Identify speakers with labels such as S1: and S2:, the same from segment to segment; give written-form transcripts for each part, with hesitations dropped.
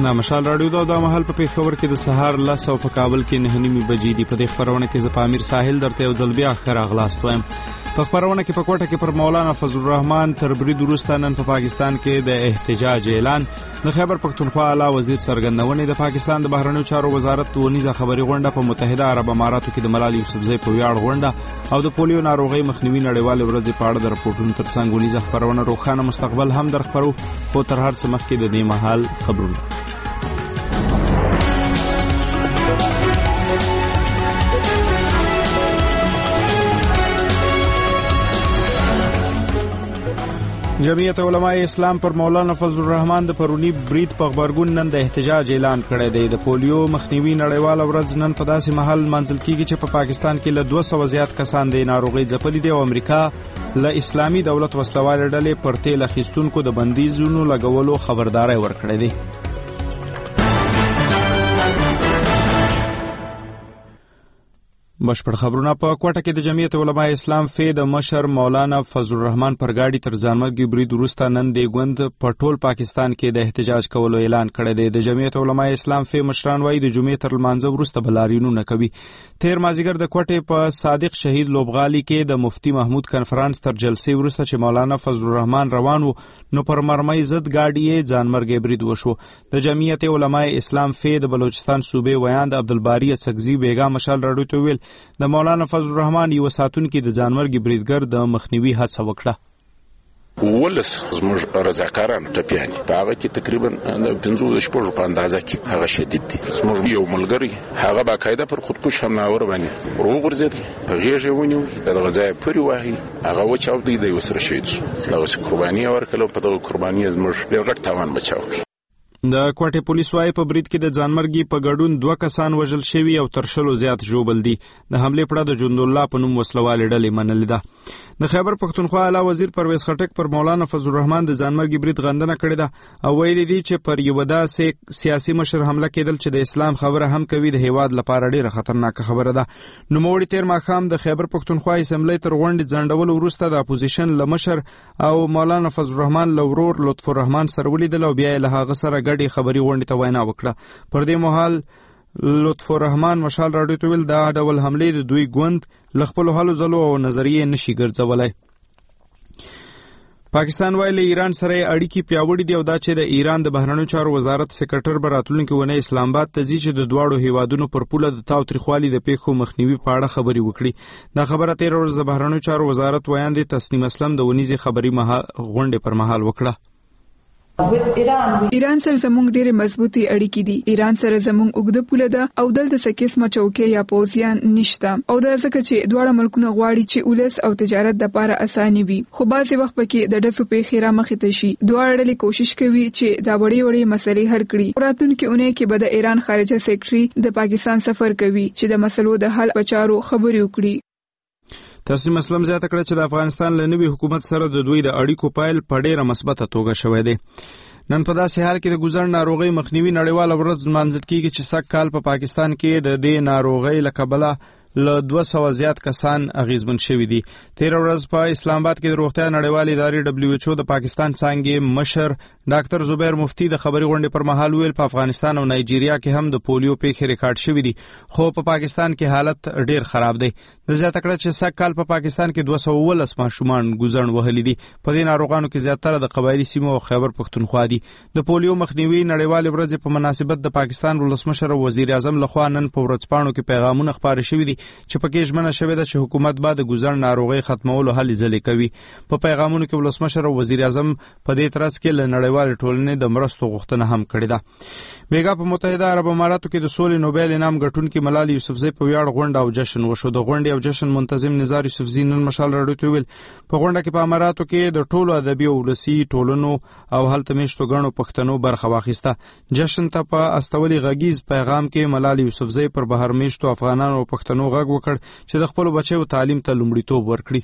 S1: مشال رادیو دا مهال په پیښور کې د سهار 10 او په کابل کې 9:30 بجې دی. په دې خبرونه کې ز پامیر ساحل درته یو ځل بیا خیر اغلاست وایم. په خبرونه کې په کوټه کې پر مولانا فضل الرحمن تر برید وروسته نن په پاکستان کې د احتجاج اعلان. د خیبر پختونخوا اعلی وزیر څرګندونې د پاکستان د بهرنیو چارو وزارت ونیزه خبري غونډه په متحده عرب اماراتو کې د ملال یوسفزۍ په ویاړ غونډه او د پولیو ناروغي مخنیوي نړیوال ورځ په اړه د راپورټونو ترڅنګ ونیزه خبرونه روښانه مستقبل هم در خبرو خو تر هر څه مخکې د دې مهال خبرونه. جمعیت علماء اسلام پر مولانا فضل الرحمن د پرونی برید په خبرګون نن د احتجاج اعلان کړی دی. د پولیو مخنیوي نړیوال ورځ نن په داسې محل منځل کیږي چې په پاکستان کې له 200 زیات کسان د ناروغي ځپلي دي او امریکا له اسلامي دولت وسلوال ډلې پر تیل اخیستونکو د بندیزونو لګولو خبرداري ورکړې ده. بشپړ خبرونه په کوټه کې د جمعیت علماء اسلام فی د مشر مولانا فضل الرحمن پر گاډي تر ځانمرګي برید وروسته نن د ګوند په ټول پاکستان کې د احتجاج کولو اعلان کړی دی. د جمعیت علماء اسلام فی مشران وايي د جمعې تر لمانځه وروسته بلارینو نه کوي. تیر مازیګر د کوټې په صادق شهید لوبغالي کې د مفتی محمود کنفرانس تر جلسې وروسته چې مولانا فضل الرحمن روان وو نو پر مرمۍ ضد گاډي ځانمرګي برید وشو. د جمعیت علماء اسلام فی د بلوچستان صوبې ویاند عبدالباری څکزی بیگا مشال راډیو ته ویل د مولانا فضل الرحمن یو ساتونکو د ځانمرګي بریدګر د مخنیوي هڅه وکړه.
S2: ولس زموږ رضاکاران ټپیان په هغه کې تقریبا 15 شپږ په اندازه کې هغه شدید دي. زموږ یو ملګری هغه باقاعده پر خودکش حمله باندې وروغورځید په غیږ ونیو د غځای پوری وایي هغه وچاو دی د وسره شهید شو. هغه قرباني ورکړه په دغه قرباني زموږ ډېر غټ تاوان بچاو کړ. د کوټه پولیس وايي په برید کې د ځانمرګي په ګډون 2 کسان وژل شوي او تر شلو زیات ژوبل دي. د حمله پړه د جند الله په نوم وسلوال ډلې منلې ده. د خیبر پختونخوا اعلی وزیر پرویز خټک پر مولانا فضل الرحمن د ځانمرګي برید غندنه کړې ده او ویلي دي چې پر یو داسې سیاسي مشر حمله کېدل چې د اسلام خبره هم کوي د هیواد لپاره ډیره خطرناک خبره ده. نو موړي تیر ماخام د خیبر پختونخوا اسمبلی تر غونډې ځندول وروسته د اپوزیشن لمشر او مولانا فضل الرحمن لورور لطف الرحمن سره ولیدل او بیا له هغه سره ګډي خبري غونډې ته وینا وکړه. پر دې مهال لطف الرحمن مشال راډیو ته ویل دا ډول حمله د دوی ګوند لخپل حلو زلو او نظریه نشي ګرځولای. پاکستان وایي له ایران سره اړیکې پیاوړې دي او دا چې د ایران د بهرنیو چارو وزارت سکرټر براتلونکو ونه اسلام آباد ته ځي چې د دواړو هیوادونو پر پوله د تاوتریخوالي د پیښو مخنیوي په اړه خبري وکړي. دا خبره تیر ورځ د بهرنیو چارو وزارت ویاندې تسنیم اسلم د ونیزي خبري غونډې پر مهال وکړه.
S3: ایران سره زموږ ډېر مضبوطی اړیکې دي. ایران سره زموږ اوږده پوله ده او دلته څه قسمه چوکۍ یا پوزیان نشته او دا ځکه چې دواړه ملکونه غواړي چې ولس او تجارت د لپاره اساني وي خو بعضې وخت پکې د ډزو پیښې رامخې ته شي. دواړه ډلې کوشش کوي چې دا وړې مسلې حل کړي. راتلونکي اونۍ کې به د ایران خارجه سیکرټري د پاکستان سفر کوي چې د مسلو د حل په چارو خبرې وکړي.
S1: تسنیم اسلم زیاته کړه چې د افغانستان له نوي حکومت سره د دوی د اړیکو پایل په ډیره مثبته توګه شوی دی. نن په داسې حال کې د ګذر ناروغي مخنیوي نړیوال ورځ منځل کیږي چې سږ کال په پاکستان کې د دې ناروغي له کبله له 200 زیات کسان اغیزمن شوي دي. تیر ورځ په اسلام آباد کې د روغتیا نړیوال ادارې WHO د پاکستان څنګه مشر ډاکټر زبیر مفتی د خبري غونډې پر مهال ویل په افغانستان او نایجیریا کې هم د پولیو پیښې ریکارډ شوي دي خو په پاکستان کې حالت ډیر خراب دی. د زیاته کړه چې سږ کال په پاکستان کې 219 ماشومان ګذر وهلي دي. په دې ناروغانو کې زیاتره د قبایلی سیمو او خیبر پختونخوا دي. د پولیو مخنیوي نړیوال ورځ په مناسبت د پاکستان ولسمشر او وزیر اعظم لخوا نن په ورځپاڼو کې پیغامونه خپاره شوي دي چې پکې ژمنه شوې ده چې حکومت به د ګذر ناروغي ختمولو هلې ځلې کوي. په پیغامونو کې ولسمشر او وزیر اعظم په دې ترڅ کې له نړیوال ټولنې د مرستو غوښتنه هم کړې ده. بیګا په متحده عرب اماراتو کې د سولې نوبل انعام ګټونکي ملال یوسفزۍ په ویاړ غونډه او جشن وشو. د غونډې او جشن منتظم نزار یوسفزۍ نن مشال راډیو ته ویل په غونډه کې په اماراتو کې د ټولو ادبي او ولسي ټولنو او هلته میشتو غنو پښتنو برخه واخیسته. جشن ته په استولي غږیز پیغام کې ملال یوسفزۍ پر بهر میشتو افغانانو او پښتنو غږ وکړ چې د خپل بچو تعلیم ته لومړیتوب ورکړي.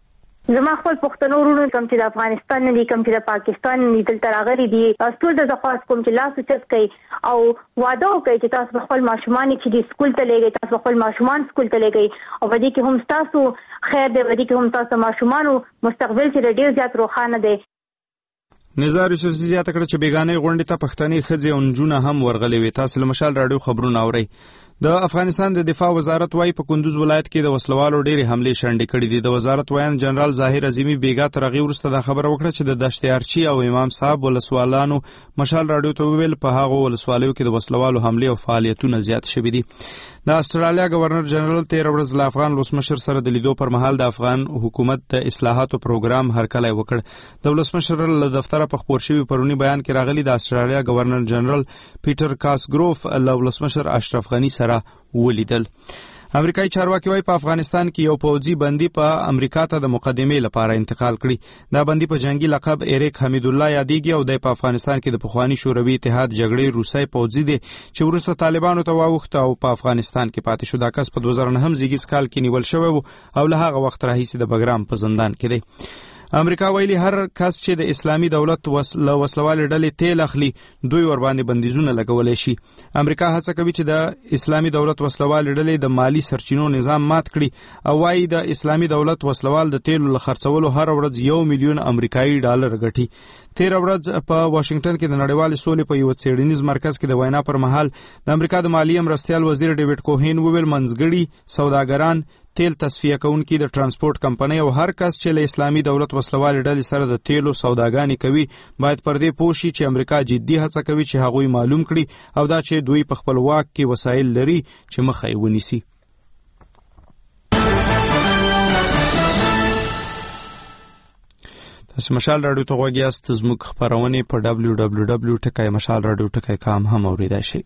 S4: زما خپل پښتنو ورونو کوم چې د افغانستان نه دي کوم چې د پاکستان نه دلته راغلي دي ټول د خاص کوم چې لاس اوچت کوي او وعده کوي چې تاسو خپل ماشومان چې د سکول ته لګي تاسو خپل ماشومان سکول ته لګي او ودی کې هم تاسو خیر دی ودی کې هم تاسو ماشومان مستقبل چې ډیر زیات روښانه دی.
S1: نزار یوسفزي زیاته کړه چې بیګانې غونډې ته پښتني ښځې او نجونه هم ورغلې وې. تاسو له مشال راډیو خبرونه اورئ. د افغانستان د دفاع وزارت وايي په کندوز ولایت کې د وسلوالو ډېرې حملې شنډې کړې دي. د وزارت وایي جنرال ظاهر عظیمی بیګا تر هغې وروسته دا خبره وکړه چې د دشت ارچي او امام صاحب ولسوالانو مشال راډیو ته وویل په هغو ولسوالیو کې د وسلوالو حملې او فعالیتونه زیات شوي دي. د استرالیا گورنر جنرال 13 ورځ له افغان ولسمشر سره د لیدو پر مهال د افغان حکومت د اصلاحاتو پروګرام هرکلی وکړ. د ولسمشر له دفتره په خپور شوي پرونی بیان کې راغلي د استرالیا گورنر جنرال پیټر کاسګروف له ولسمشر اشرف غنی سره ولیدل. امریکایي چارواکي وايي په افغانستان کې یو پوځي بندي په امریکا ته د مقدمې لپاره انتقال کړي. دا بندي په جنگي لقب ایریک حمید الله یادېږي او د په افغانستان کې د پخوانی شوروي اتحاد جګړې روسي پوځي دی چې وروسته طالبانو ته واوښت او په افغانستان کې پاتې شو. دا کس په 2009 زیږیز کال کې نیول شوی او له هغه وخت راهیسې د بګرام په زندان کې دی. امریکا ویلي هر کس چې د اسلامي دولت وسلوالې ډلې تیل اخلي دوی ور باندې بندیزونه لګولی شي. امریکا هڅه کوي چې د اسلامي دولت وسلوالې ډلې د مالی سرچینو نظام مات کړي او وايي د اسلامي دولت وسلوال د تیلو له خرڅولو هر ورځ 1 میلیون امریکایي ډالر ګټي. 13 ورځ په واشنگټن کې د نړیوال سولې په یو څېړنیز مرکز کې د وینا پر مهال د امریکا د مالیې مرستیال وزیر ډیوډ کوهین وویل منځګړي سوداګران تیل تصفیه کوونکي د ترانسپورت کمپنۍ او هر کس چې له اسلامي دولت وسلوالې ډلې سره د تیلو سوداګانې کوي باید پر دې پوه شي چې امریکا جدي هڅه کوي چې هغوی معلوم کړي او دا چې دوی په خپل واک کې وسایل لري چې مخه یې ونیسي. تاسو مشال راډیو ته غوږ یاست. زموږ خپرونې په www.mashalradio.com هم اورېدای شئ.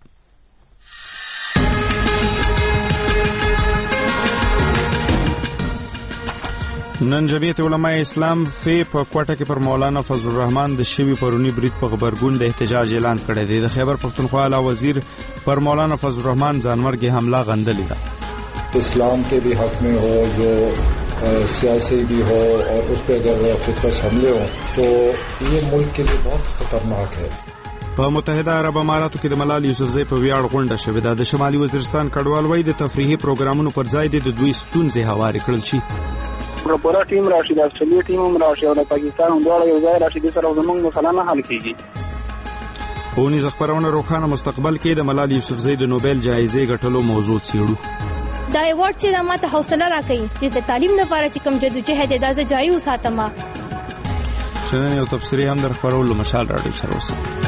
S1: نن جمعیت علماء اسلام فی په کوټه کې پر مولانا فضل الرحمن د شوی پرونی برید په خبرګون د احتجاج اعلان کړی دی. د خیبر پختونخوا اعلی وزیر پر مولانا فضل الرحمن ځانمرګي حمله غندلې ده.
S5: اسلام کے بھی حق میں ہو جو سیاسی بھی ہو اور اس پہ اگر خودکش حملے ہوں تو یہ ملک کے لیے بہت خطرناک ہے.
S1: په متحده عرب اماراتو کې د ملال یوسفزۍ په ویاړ غونډه شوې ده. د شمالي وزیرستان کډوال وایي د تفریحي پروګرامونو پر ځای د دوی ستونزې هوارې کړل شي.
S6: پورا ټیم راشي، د استرالیا ټیم هم راشي او د پاکستان هم دواړه یو ځای راشي، د سره زموږ مسله نه حل کیږي.
S1: ښوونیز خپرونه روښانه مستقبل کې د ملال یوسفزۍ د نوبل جایزې ګټلو موضوع څېړو.
S7: دا ایوارډ چې دا ماته حوصله راکوي چې د تعلیم لپاره چې کوم جدوجهد دی دا زه جاري وساتم.
S1: شنن یو تبصرې هم در خپرولو مشال راډیو سره اوسئ.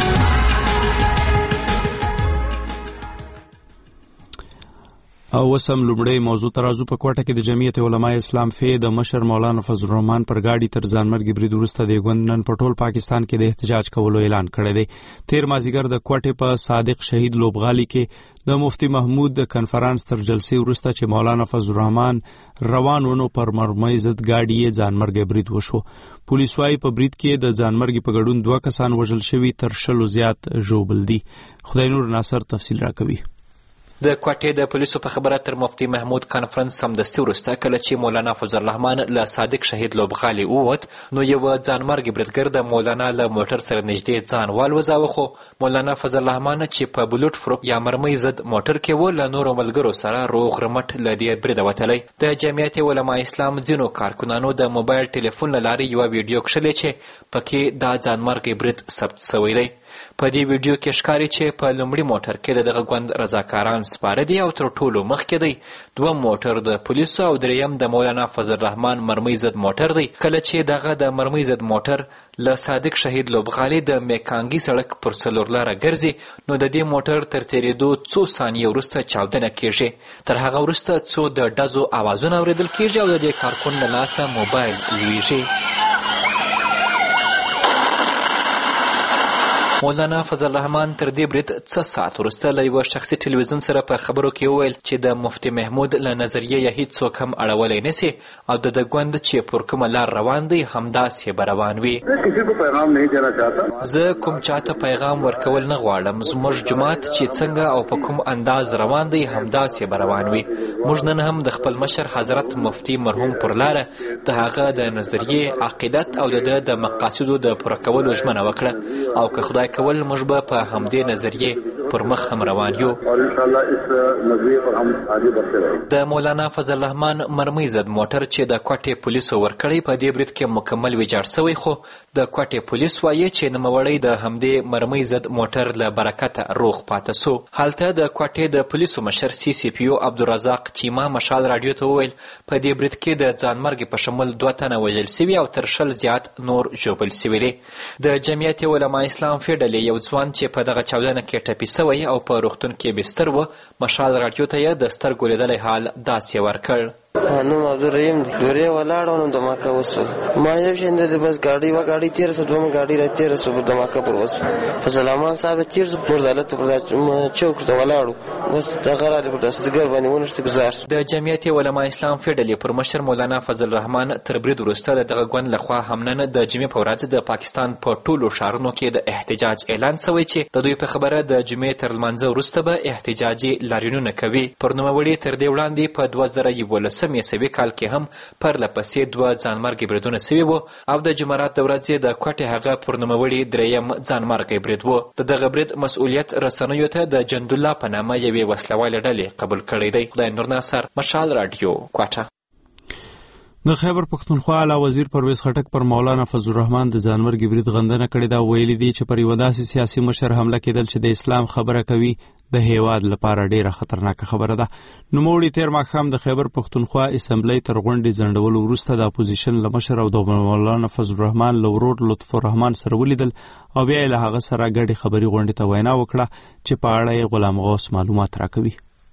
S1: او وسم لومړی موضوع ترازو په کوټه کې د جمعیت علماء اسلام فی د مشر مولانا فضل الرحمن پر گاډي تر ځانمرګي برید وروسته د ګوندنن په ټول پاکستان کې د احتجاج کولو اعلان کړی دی. 13 مازیګر د کوټې په صادق شهید لوبغالي کې د مفتی محمود د کنفرانس تر جلسې وروسته چې مولانا فضل الرحمن روان ونو پر مرمۍ ضد گاډي یې ځانمرګي برید وشو. پولیس وايي په برید کې د ځانمرګي په ګډون 2 کسان وژل شوي، تر 100 زیات ژوبل دي. خدای نور ناصر تفصیل راکوي.
S8: د کوټې د پولیسو په خبره تر مفتی محمود کانفرنس سمدستي وروسته کله چې مولانا فضل الرحمن له صادق شهید لوبغالي ووت نو یو ځانمرګي بریدګر د مولانا له موټر سره نږدې ځان والوځاوه، خو مولانا فضل الرحمن چې په بلوټ فروپ یا مرمۍ ضد موټر کې و له نورو ملګرو سره روغ رمټ له دې بریده وتلی. د جمعیت علماء اسلام ځینو کارکنانو د موبایل ټلیفون له لارې یوه ویډیو کښلې چې پکې دا ځانمرګي برید ثبت سوی دی. په دې ویډیو کې ښکاري چې په لومړي موټر کې د دغه ګوند رضاکاران سپاره دي او تر ټولو مخکې دی 2 موټر د پولیسو او 3م د مولانا فضل الرحمن مرمۍ ضد موټر دی. کله چې دغه د مرمۍ ضد موټر له صادق شهید لوبغالي د میکانګي سړک پر 4 لاره ګرځي نو د دې موټر تر تېرېدو څو ثانیې وروسته چاودنه کېږي. تر هغه وروسته څو د ډزو اوازونه اورېدل کېږي او د دې کارکون له لاسه موبایل لویږي. مولانا فضل الرحمن تر دې برید څه ساعت وروسته له یوه شخصي ټلویزیون سره په خبرو کې وویل چې د مفتی محمود له نظریې یې هیڅوک هم اړولی نسي او د ده ګوند چې پر کومه لار روان دی همداسې به روان وي. زه کوم چاته پیغام ورکول نه غواړم. زموږ جماعت چې څنګه او په کوم انداز روان دی همداسې به روان وي. موږ نن هم د خپل مشر حضرت مفتی مرحوم پر لاره د هغه د نظریې عقیدت او د مقاصدو د پوره کولو ژمنه وکړه او که خدای کول موږ به په همدې نظریې پر مخ هم روان یو. د مولانا فضل الرحمن مرمۍ ضد موټر چې د کوټې پولیسو ورکړی په دې برید کې مکمل ویجاړ شوی، خو د کوټې پولیس وایي چې نوموړی د همدې مرمۍ ضد موټر له برکته روغ پاته سو. هلته د کوټې د پولیسو مشر CCPO عبدالرزاق چیما مشال راډیو ته وویل په دې برید کې د ځانمرګ په شمول 2 تنه وژل سوي او تر 20 زیات نور ژوبل سوي دي. د جمعیت علما اسلام فډرالي یو ځوان چې په دغه چاودنه کې ټپي سوی او په روغتون کې بستر و، مشال راډیو ته یې د سترګو لیدلی حال داسې ورکړ.
S9: نوم عبدالرحیم دی. دورې ولاړ وم دماکه وسوه. ما یو شین د بس ګاډي تېره سوه، دومره ګاډي را تېره سوه، پر دماکه پر وسوه. فضل الرحمن صاحب تېر سو، پر عدالت پر چوک ته ولاړو، بس دغه راغلی پر دستګر باندې ونښتې ګزار سو. د جمعیت علما اسلام فډرالي پر مشر مولانا فضل الرحمن تر برید وروسته د دغه ګوند لخوا هم نن د جمعې په ورځ د پاکستان په ټولو ښارونو کې د احتجاج اعلان شوی چې د دوی په خبره د جمعې تر لمانځه وروسته به احتجاجي لاریونونه کوي. پر نوموړي تر دې وړاندې په 2011 عیسوي کال کې هم پرله پسې 2 ځانمرګي بریدونه سوي وو او د جمعرات د ورځې د کوټې هغه پر نوموړي 3یم ځانمرګي برید وو. د دغه برید مسؤلیت رسنیو ته د جندالله په نامه یوې وسلوالې ډلې قبول کړی دی. خدای نور ناصر، مشال راډیو، کوټه.
S1: د خیبر پښتونخوا اعلی وزیر پرویز خټک پر مولانا فضل الرحمن د ځانمرګي برید غندنه کړې ده. ویلي دي چې پر یو داسې سیاسي مشر حمله کېدل چې د اسلام خبره کوي د هیواد لپاره ډیره خطرناکه خبره ده. نوموړي تیر ماښام د خیبر پښتونخوا اسمبلی تر غونډې ځنډولو وروسته د اپوزیشن له مشر او د مولانا فضل الرحمن له ورور لطف الرحمن سره ولیدل او بیا یې له هغه سره ګډې خبري غونډې ته وینا وکړه چې په اړه یې غلام غوث معلومات راکوي.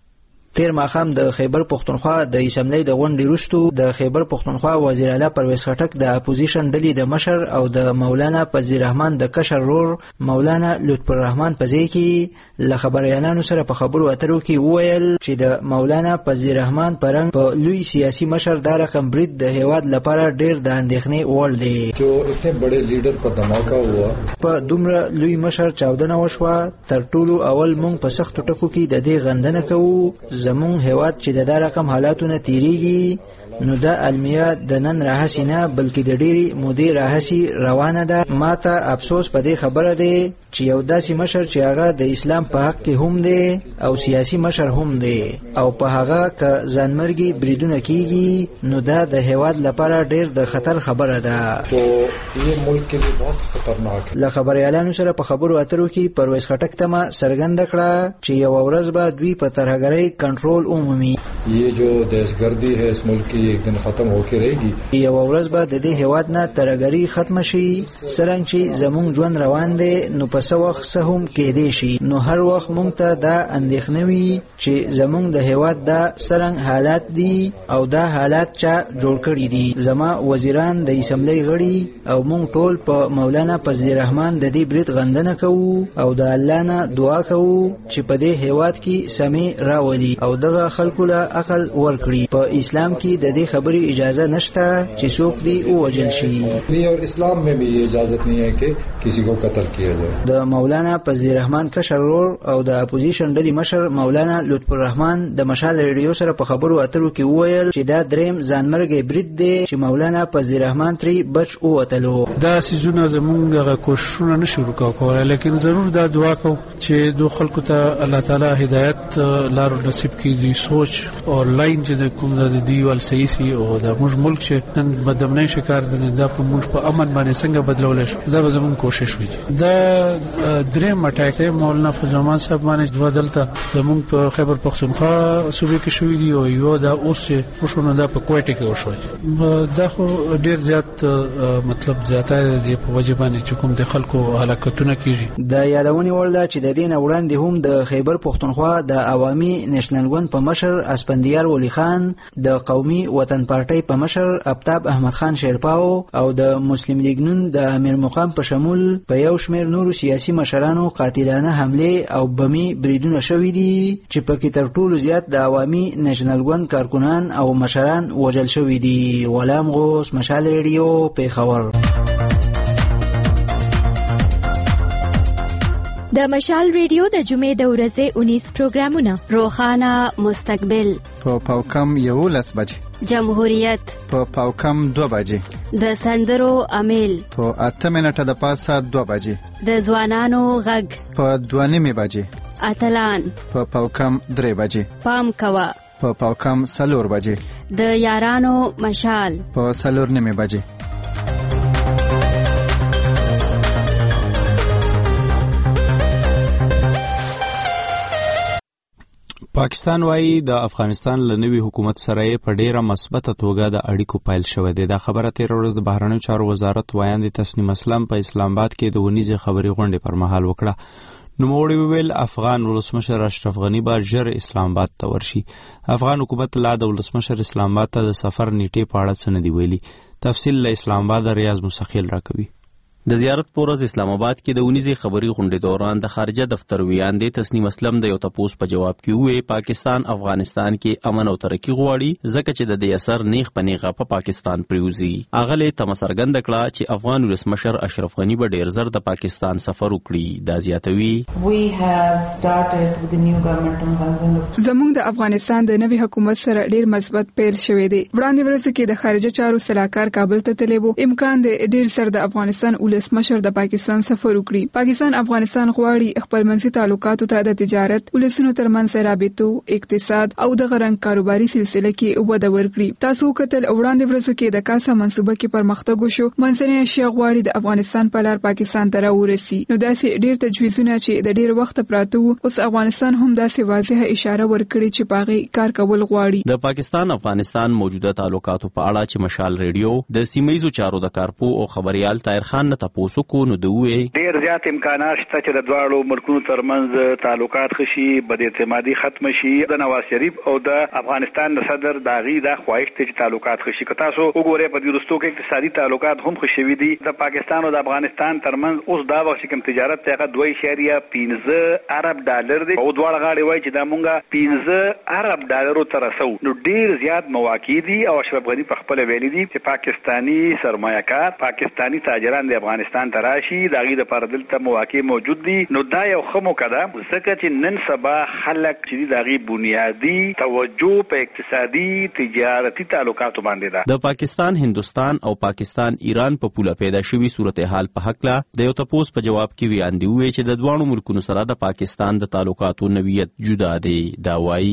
S10: تیر ماښام د خیبر پښتونخوا د اسمبلی د غونډې وروسته د خیبر پښتونخوا وزیر اعلی پرویز خټک د اپوزیشن ډلې د مشر او د مولانا فضل الرحمن د کشر ورور مولانا لطف الرحمن په ځای کې له خبریالانو سره په خبرو اترو کې وویل چې د مولانا فضل الرحمن په رنګ په لوی سیاسي مشر دا رقم برید د هیواد لپاره ډیر د اندېښنې وړ دی.
S5: جو اتنے بڑے لیډر په دماکه هوا،
S10: په دومره لوی مشر چاودنه وشوه. تر ټولو اول مونږ په سختو ټکو کې د دې غندنه کوو. زمون هیواد چې د دا رقم حالاتونه تیریږي نو دا المیه د نن راهسي نه بلکې د ډېرې مودې راهسي روانه ده. ما ته افسوس په دې خبره دی چې یو داسې مشر چې هغه د اسلام په حق کې هم دی او سیاسي مشر هم دی او په هغه که ځانمرګي بریدونه کیږي نو دا د هیواد لپاره ډېر د خطر خبره ده.
S5: تو یہ ملک کے لیے بہت خطرناک ہے.
S10: له خبریالانو سره په خبرو اترو کې پرویز خټک ته ما څرګنده کړه چې یوه ورځ به دوی په ترهګرۍ کنټرول ومومي.
S5: یہ جو دهشتګردي ہے اس ملک کی ایک دن ختم ہو کے رہے گی.
S10: یوه ورځ به د دې هیواد نه ترهګري ختمه شي. څرنګه چې زموږ ژوند روان دی نو په څه وخت څه هم کېدی شي. نو هر وخت موږ ته دا اندېښنه وي چې زموږ د هیواد دا څرنګه حالات دي او دا حالات چا جوړ کړي دي. زما وزیران د اسمبلی غړي او موږ ټول په مولانا فضل الرحمن د دې برید غندنه کوو او د الله نه دعا کوو چې په دې هیواد کې سمې راولي او دغه خلکو له عقل ورکړي. په اسلام کې د دې خبرې اجازه نشته چې څوک دی ووژل شي.
S5: اور اسلام میں بھی یہ اجازت نہیں ہے کہ کسی کو قتل کیا جائے.
S10: د مولانا فضل الرحمن کشر ورور او د اپوزیشن ډلې مشر مولانا لطف الرحمن د مشال ریډیو سره په خبرو اترو کې وویل چې دا دریم ځانمرګي برید دی چې مولانا فضل الرحمن ترې بچ ووتلو.
S11: دا سيزونه زمونږ کوششونه نشو وکولای، لیکن ضرور دا دعا کوو چې دو خلکو ته الله تعالی هدایت لار نصیب کړي، سوچ او لاین چې کوم د دیوال صحیح سي او د موږ ملک چې نن بدامنۍ شکار دي دا په موږ په امن باندې څنګه بدلول شي. دا به زموږ کوشش وي. دا دریم اٹیک دی مولانا فضل الرحمن صاحب باندې دوه دلته زموږ په خیبر پښتونخوا صوبې کې شوې دي او یو دا اوس چې وشونه دا په کوټه کې وشو. دا خو ډیر زیات مطلب زیاته دی په وجه باندې چې کوم د خلکو هلاکتونه کیږي.
S10: دا یادونه ورده چې د دین وړاندې هم د خیبر پښتونخوا د عوامي نېشنل ګوند په مشر اسپندیار ولی خان، د قومي وطن پارټۍ په مشر افتاب احمد خان شیرپاو او د مسلم لیگ نون د امیر مقام په شمول په یو شمېر نورو سیاسي مشرانو قاتلانه حمله او بمي بریدونه شوي دي چې پکې تر ټولو زیات د عوامي نېشنل ګوند کارکنان او مشران وژل شوي دي. غلام غوث، مشال ریډیو، پیښور.
S12: د مشال ریډیو د جمعې د ورځې 19 پروګرامونه
S13: روخانه مستقبل
S14: په پاوکم 11 بجې،
S13: جمهوریت
S14: په پاوکم 2 بجې،
S13: د سندرو امیل
S14: په 8 منټه د پاسه 2 بجې،
S13: د ځوانانو غږ په
S14: 2:30 بجې،
S13: اتلان
S14: په پاوکم 3 بجې،
S13: پام کوا
S14: په پاوکم 4 بجې،
S13: د یارانو مشال
S14: په 4:30 بجې.
S1: پاکستان وايي د افغانستان له نوي حکومت سره په ډیره مثبته توګه د اړیکو پیل شوې ده. دا خبره تیر ورځ د بهرنیو چارو وزارت وایاند تسنیم اسلم په اسلام آباد کې د ونیزې خبري غونډې پر مهال وکړه. نوموړي وویل افغان ولسمشر اشرف غنی به ژر اسلام آباد ته ورشي. افغان حکومت لا د ولسمشر اسلام آباد ته د سفر نیټه په اړه څه نه دی ویلي. تفصیل له اسلام آباد ریاض مسخیل راکوي.
S15: د زیارت په ورځ اسلام آباد کې د ونیزې خبري غونډې دوران د خارجه دفتر ویاندې تسنیم اسلم د یو تپوس په جواب کې وویل پاکستان افغانستان کې امن او ترقی غواړي ځکه چې د دې اثر نیغ په نیغه په پاکستان پریوزي. اغله تمسرګند کړه چې افغان ولسمشر اشرف غنی به ډیر زر د پاکستان سفر وکړي. دا زیاتوي
S3: زموږ د افغانستان د نوي حکومت سره ډیر مثبت پیل شوې دي. وړاندې ورځ کې د خارجه چارو سلاکار کابل ته تللی وو. امکان دی ډیر سر د افغانستان ولسمشر د پاکستان سفر وکړي. پاکستان افغانستان غواړي خپل منځي تعلقاتو ته د تجارت، ولسونو ترمنځ رابطو، اقتصاد او د غرنګ کاروباري سلسله کې وده ورکړي. تاسو کتل وړاندې ورځ کې د کاسا منصوبه کې پرمختګ وشو. منځنۍ اشیا غواړي د افغانستان په لار پاکستان ته راورسي. نو داسې ډیر تجویزونه چې د ډیر وخت پراته وو اوس افغانستان هم داسې واضحه اشاره ورکړي چې پاغي کار کول غواړي.
S15: د پاکستان افغانستان موجوده تعلقاتو په اړه چې مشال ریډیو د سیمایي چارو د کارپو او خبريال طاهر خان تاسو کو نو دوی
S6: ډیر زیات امکانات شته چې د دواړو ملکونو ترمنځ تعلقات خشي، بد اعتمادي ختم شي. د نواز شریف او د افغانستان صدر داغي د خواهش ته چې تعلقات خشي. که تاسو وګورئ په دې وروستو کې اقتصادي تعلقات هم خشوي دي. د پاکستان او د افغانستان ترمنځ اوس دا وخت کوم تجارت ته 2.15 ارب ډالر دي او دواړه غاړي وایي چې دا مونږه 15 ارب ډالرو ته رسو. نو ډیر زیات مواقع دي او اشرف غنی په خپل ویلي دي چې پاکستانی سرمایه‌کار، پاکستانی تاجران د افغانستان تراشي داغي د پر دلته مواقع موجود دي. نو دا یو خمو کده ځکه چې نن سبا خلک چې داغي بنیادی توجه په اقتصادي تجارتي تعلقاتو باندې ده.
S15: د پاکستان، هندستان او پاکستان ایران په پوله پیدا شوی صورتحال په حق لا د یو تپوس په جواب کې ویاندې وی چې د دوه ملکونو سره د پاکستان د تعلقاتو نوعیت جدا دي. دا وایي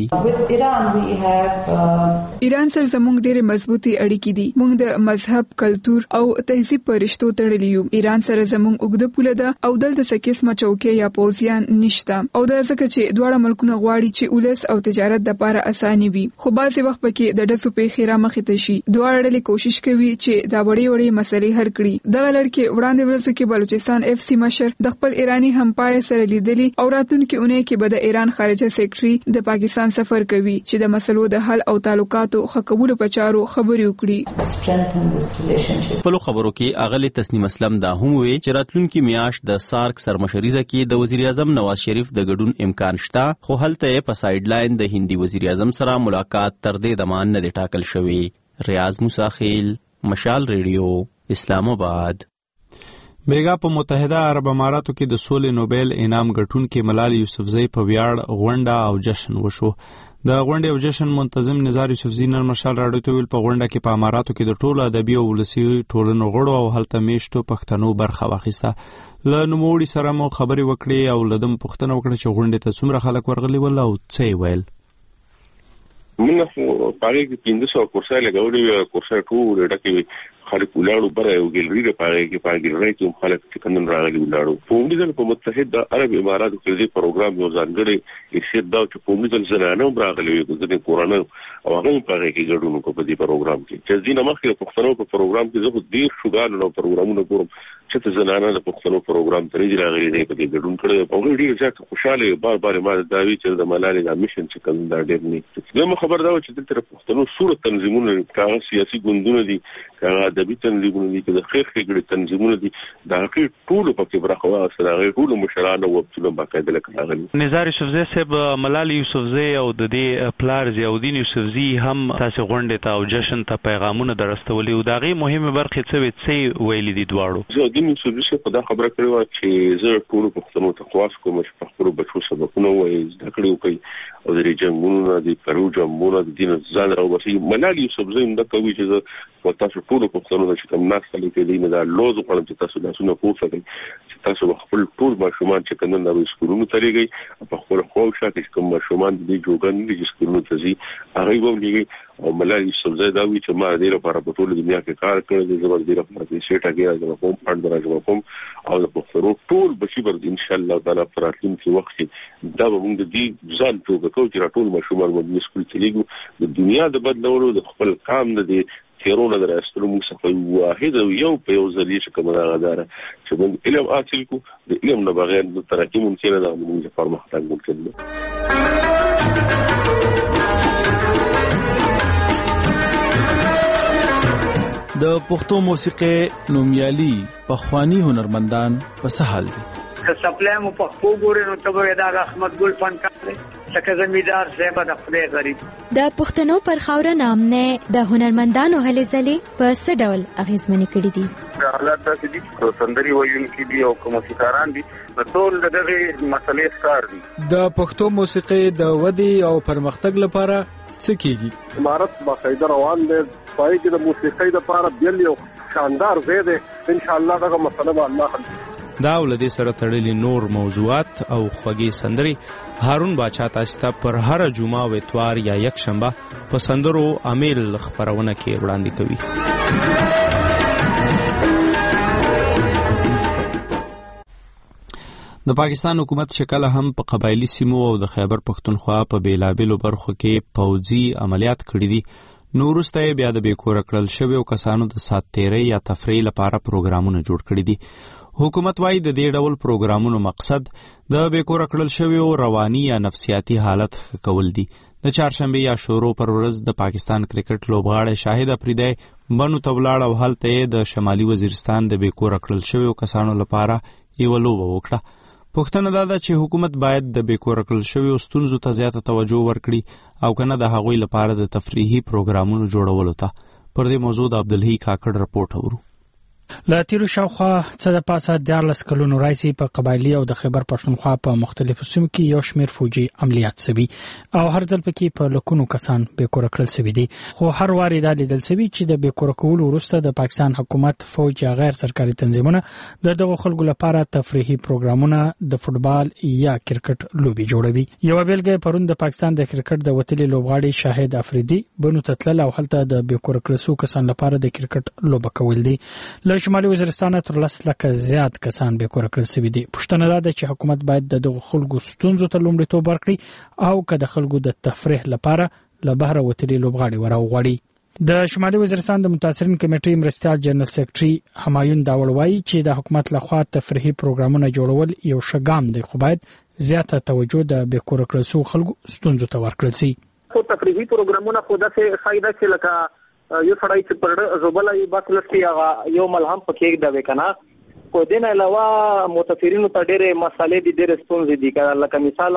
S3: ایران سره زموږ ډېر مضبوطی اړیکې دي. موږ د مذهب، کلتور او تهذیب په رشتو تړلي یو. ایران سره زموږ اوږده پوله ده او دلته څه قسمه چوکۍ یا پوځیان نشته او دا ځکه چې دواړه ملکونه غواړي چې ولس او تجارت د لپاره اساني وي. خو بعضې وخت پکې د ډزو پیښې رامخې ته شي. دواړه ډلې کوشش کوي چې دا وړې مسلې حل کړي. دغه لړ کې وړاندې ورځ کې بلوچستان FC مشر د خپل ایرانی همپای سره لیدلي او راتلونکي اونۍ کې به د ایران خارجه سیکرټري د پاکستان سفر کوي چې د مسلو د حل او تعلقاتو ښه کولو په چارو خبرې وکړي.
S15: په خبرو کې اغلی تسنیم اسلم دا هم وی چې راتلونکي میاشت د سارک سرمشریزه کې د وزیر اعظم نواز شریف د ګډون امکان شته. خو هلته په سایډ لاین د هندي وزیر اعظم سره ملاقات تر دې دمان نه ټاکل شوی. ریاض مساخیل، مشال ریډیو، اسلام آباد.
S1: بیګا په متحده عرب اماراتو کې د سولې نوبل انعام ګټونکي ملال یوسفزئی په ویاړ غونډه او جشن وشو. د غونډې او جشن منتظم نزار یوسفزئی نن مشال راډیو ته ویل په غونډه کې په اماراتو کې د ټولو ادبي او ولسي ټولنو غړو او هلته میشتو پښتنو برخه واخیسته. له نوموړي سره مو خبرې وکړې او له دم پوښتنه وکړه چې غونډې ته څومره خلک ورغلي ول او څه یې ویل.
S16: موږ په پاره کې 300 کورسای لګولې کورسای ټول ډکې خلک ولاړو بره یو ګلری د پاره کې پاګیرای چې خلک څنګه راغلي ولاړو. په موږ په متحده عرب اماراتو کې د پروګرام یو ځانګړی حیثیت دا چې په موږ زنانه راغلي وي د قرآن او هغه په هغه کې ګډون کو په دې پروګرام کې چې ځینې مخکې پښتنو په پروګرام کې زه ډیر شوګان نو پروګرامونه کوم چې ته زنانه د پښتنو پروګرام ته راغلي دی په دې ګډون کړو. په ډیر ځکه خوشاله بار ما دا وی چې د ملالۍ د میشن چې کوم دا ډیر نه. زموږ خبر دا و چې د پښتنو صورت تنظیمونه کاغه سیاسي ګوندونه دي کاغه ادبي تنظیمونه دي که د خیر ښېګړې تنظیمونه دي د هغې ټولو پکې برخه واخیستل. هغې ټولو مشرانو وبتونه باقاعده لکه راغلي.
S17: نزار یوسفزی صاحب، ملال یوسفزی او د دې پلار ضیاءالدین یوسفزي هم تاسې غونډې ته او جشن ته پیغامونه درستولي او د هغې مهمې برخې څه ویلي دي دواړو؟
S16: ضیاءالدین یوسفزي صاحب په دا خبره کړې وه چې زه ټولو پښتنو ته خواست کوم چې په خپلو بچو سبقونه ووایي، زده کړې وکړي او د دې جنګونو نه د پرو جنګونو د دین ځان راوباسي. ملال یوسفزي هم دا کوي چې زه تاسو ټولو پښتنو ته چې کوم ناسته لیکلې دي نه دا لوز غواړم چې تاسو لاسونه پورته کړئ، چې تاسو خپل ټول ماشومان چې کوم نه سکولونو ته لېږئ په خپل خواوشا کې کوم ماشومان د جوګن دي چې سکولونو ته ځي هغه هم لېږئ. او ملال یوسفزي دا وی چې ما دې لپاره په ټول دنیا کې کار کړی دی، زه دې لپاره چې شیټه کې راځم کوم فند راځم کوم او د پښتنو ټول بچي بر ان شاء الله تعالی پر راتلونکي وخت کې دا به موږ د دې ځان ټوګه کوو چې ټول ماشومان مو سکول ته لېږو. د دنیا د بدلولو د خپل قام د تیرونه درستلو موږ څخه واحد او یو په یو ځل چې کومه غداره چې موږ علم حاصل کو، د علم نه بغیر د ترقی ممکن نه ده، موږ پرمختګ ممکن نه.
S18: د پښتو موسیقي نومیالي پخوانی هنرمندان په سهال دي.
S19: که سپلای مو پښتو ګورې نو ته به دا احمد ګل فنکار دی، لکه زمیدار صاحب د خدای غریب.
S12: د پښتنو پر خاوره نامنه د هنرمندانو هلې ځلې په څه ډول اغیزمنې کړي دي؟
S20: حالات داسې دي چې سندري ویونکي دي او موسیقاران دي، ټول دغه مسلې ښکار دي.
S18: د پښتو موسیقي د ودې او پرمختګ لپاره څه کیږي؟
S21: امارت باقاعده روان دی، پای کې د موسیقۍ لپاره بیل یو شاندار ځای دی. ان شاء الله دغه مسله به الله حل کړي.
S1: دا ولدي سره تړلي نور موضوعات او خوږې سندري هارون باچا تاسو ته پر هر جمعه او اتوار یا یک شنبه په سندرو امیل خبرونه کې وړاندې کوي. د پاکستان حکومت شکل هم په قبایلی سیمو او د خیبر پښتونخوا په بیلابیلو برخو کې پوځي عملیات کړي دي. نو وروسته بیا د بیکوره کړل شویو کسانو د سات تیرۍ یا تفریح لپاره پروګرامونه جوړ کړي دي. حکومت وايي د دې ډول پروګرامونو مقصد د بیکوره کړل شویو رواني یا نفسیاتي حالت ښه کول دي. د چهارشنبه یا شورو پر ورځ د پاکستان کرکټ لوبغاړی شاهد افریدی بنو ته ولاړ او هلته د شمالي وزیرستان د بیکوره کړل شویو کسانو لپاره یوه لوبه وکړه. پوښتنه دا ده چې حکومت باید د بیکوره کړل شویو ستونزو ته زیاته توجه ورکړي او کنه د هغوی لپاره د تفریحي پروګرامونو جوړولو ته. پر دې موضوع د عبدالحی کاکړ رپورټ اورو.
S22: لا تیرو شاوخوا څه د پاسه 14 کلونو راځي په قبایلی او د خیبر پښتونخوا په مختلفو سیمو کې یو شمېر فوجي عملیات سوي او هر ځل پکې په لکونو کسان بیکوره کړل سوي دي. خو هر واري دا لیدل سوي چې د بیکوره کولو وروسته د پاکستان حکومت فوج یا غیر سرکاري تنظیمونه د دغه خلکو لپاره تفریحي پروګرامونه د فوتبال یا کرکټ لوبي جوړوي. یو بیلګه پرون د پاکستان د کرکټ د وتلي لوبغاړي شاهد افریدی بنو تتلل او هلته د بیکوره کړل شو کسان لپاره د کرکټ لوبه کول دي. شمالي وزیرستان تر 10 لکه زیات کسان بیکوره کړل شوي دي. پښتنه دا ده چې حکومت باید د دغو خلکو ستونزو ته لومړیتوب ورکړي او که د خلکو د تفریح لپاره له بهره وتلي لوبغاړي وراوغواړي. د شمالي وزیرستان د متاثرین کمیټې مرستیال جنرال سیکریټري همایون داوړ وایي چې د حکومت لخوا تفریحي پروګرامونه جوړول یو ښه ګام دی، خو باید زیاته توجه د بیکوره کړل شوو خلکو ستونزو ته ورکړل شي.
S21: خو تفریحي پروګرامونه خو داسې فایده چې لکه یو سړی چې پر زوبلای باسلس کې هغه یو ملهم پکې دا وکنه. خو دین علاوه متفرینو ته ډېرې مسالې دي، ډېرې ستونزې دي. لکه مثال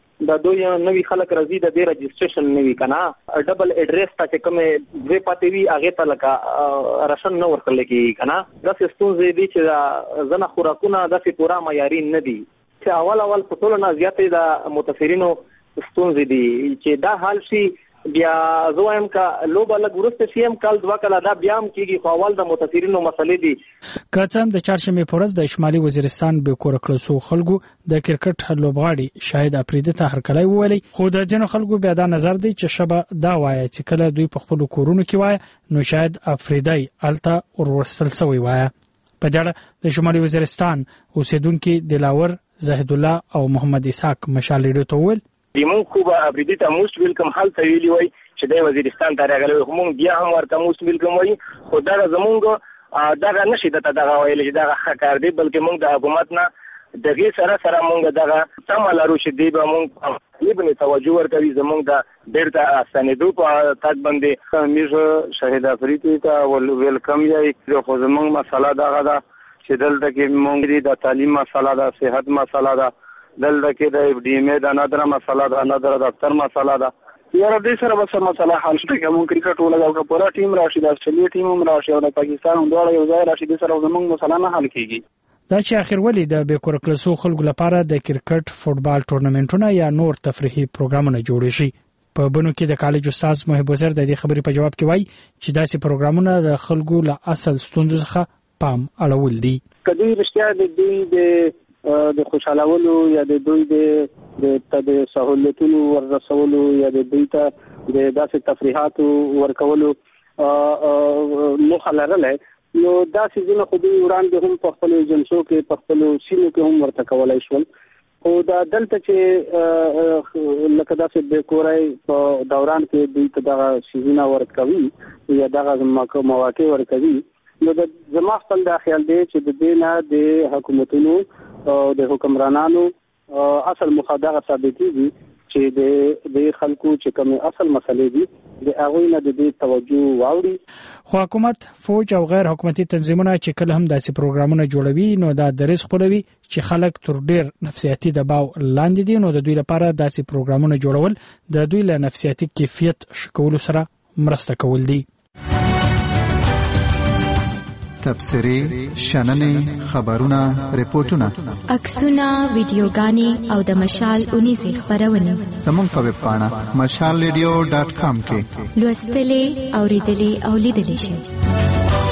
S21: د دوی نوی خلک راځي د دې رجسټریشن نوی کنه ډبل اډریس ته چې کومه دوی پاتې وي هغه ته لکه راشن نه ورکړل کېږي کنه. دا ستونزې دي چې زنه خوراکونه د پورا معیاري نه دي. چې اول په ټولو نه زیاتې د متفرینو ستونزې دي چې دا حال شي. بیا زوایم کا لوبه لګ ورسته سیم کال دوا کلا دا بیا هم کیږي خو اول د متفرینو مسلې دي.
S22: کڅم د چهارشنبه پورز د شمالي وزیرستان بیکوره کړل شو خلکو د کرکټ لوبغاړي شاهد افریدی ته هرکلی ویلي. خو د جنو خلکو بیا دا نظر دی چې شبه دا وایي چې کله دوی په خپل کورونو کې وایي نو شاید افریدی الته ورسل سوی وایي. په دغه د شمالي وزیرستان اوسیدونکو دلاور زاهد الله او محمد اسحاق مشال ریډیو ته ویل
S23: دیمون کوبا ابریدی ته موست ویلکم حالت ویلی وای چې د وزیرستان ته راغلی هم بیا هم ورته موست ویلکم وای. خو دا زمونږ دا نشي دغه ویل چې دا حکار دی، بلکې موږ د حکومت نه دغه سره موږ دغه تمه لرو چې دی به موږ لبنه توجه ورکوي زمونږ د بیرته ستنېدو په تګ باندې موږ شهید افریدي ته ویلکم یې خو زموږ مسله دغه ده چې دلته کې موږ د تعلیم مسله ده، صحت مسله ده، دلته کې د FDMA د نادره مسله ده، نادره دفتر مسله ده. یاره دې سره به څه مسله حل شي که موږ کرکټ ولګو که پوره ټیم راشي، د استرالیا ټیم هم راشي او د پاکستان هم دواړه یو ځای راشي، دې سره زموږ مسله نه حل کېږي.
S22: دا چې اخر ولې د بې کوره کړو خلکو لپاره د کرکټ فوټبال ټورنمنټونه یا نور تفریحي پروګرامونه جوړ شي. په بنو کې د کالج استاد محب وزیر د دې خبرې په جواب کې وایي چې داسې پروګرامونه د خلکو له اصل ستونزو څخه پام اړول دي.
S23: کدی رښتیا د دوی د خوشالولو یا د دوی د سہولتونو ورسولو یا د دوی ته د داسې تفریحاتو ورکولو موخه لرله، نو داسې ځینې خو دوی وړاندې هم په خپلو جلسو کې په خپلو سیمو کې هم ورته کولی شول. خو دا دلته چې لکه داسې بې کورۍ په دوران کې دوی ته دغه څیزونه ورکوي یا دغه مواقع ورکوي، نو زما خپل دا خیال دی چې د دې نه د حکومتونو او د حکمرانانو اصل مخادغه ثابتېږي چې د خلکو چې کوم اصل مسلې دي د هغوی نه د دې توجه واوړي.
S22: خو حکومت، فوج او غیر حکومتي تنظیمونه چې کله هم داسې پروګرامونه جوړوي نو دا درس خپلوي چې خلک تر ډیر نفسیاتي دباو لاندې دي، نو د دوی لپاره داسې پروګرامونه جوړول د دوی له نفسیاتي کیفیت شکولو سره مرسته کول دي.
S14: تبصرې، شننې، خبرونه، ریپورتونه،
S12: عکسونه، ویډیوګانې او د مشال اونیزې خبرونه
S14: زموږ په ویب پاڼه mashalradio.com کې
S12: لوستلې، اوریدلې او لیدلې شئ.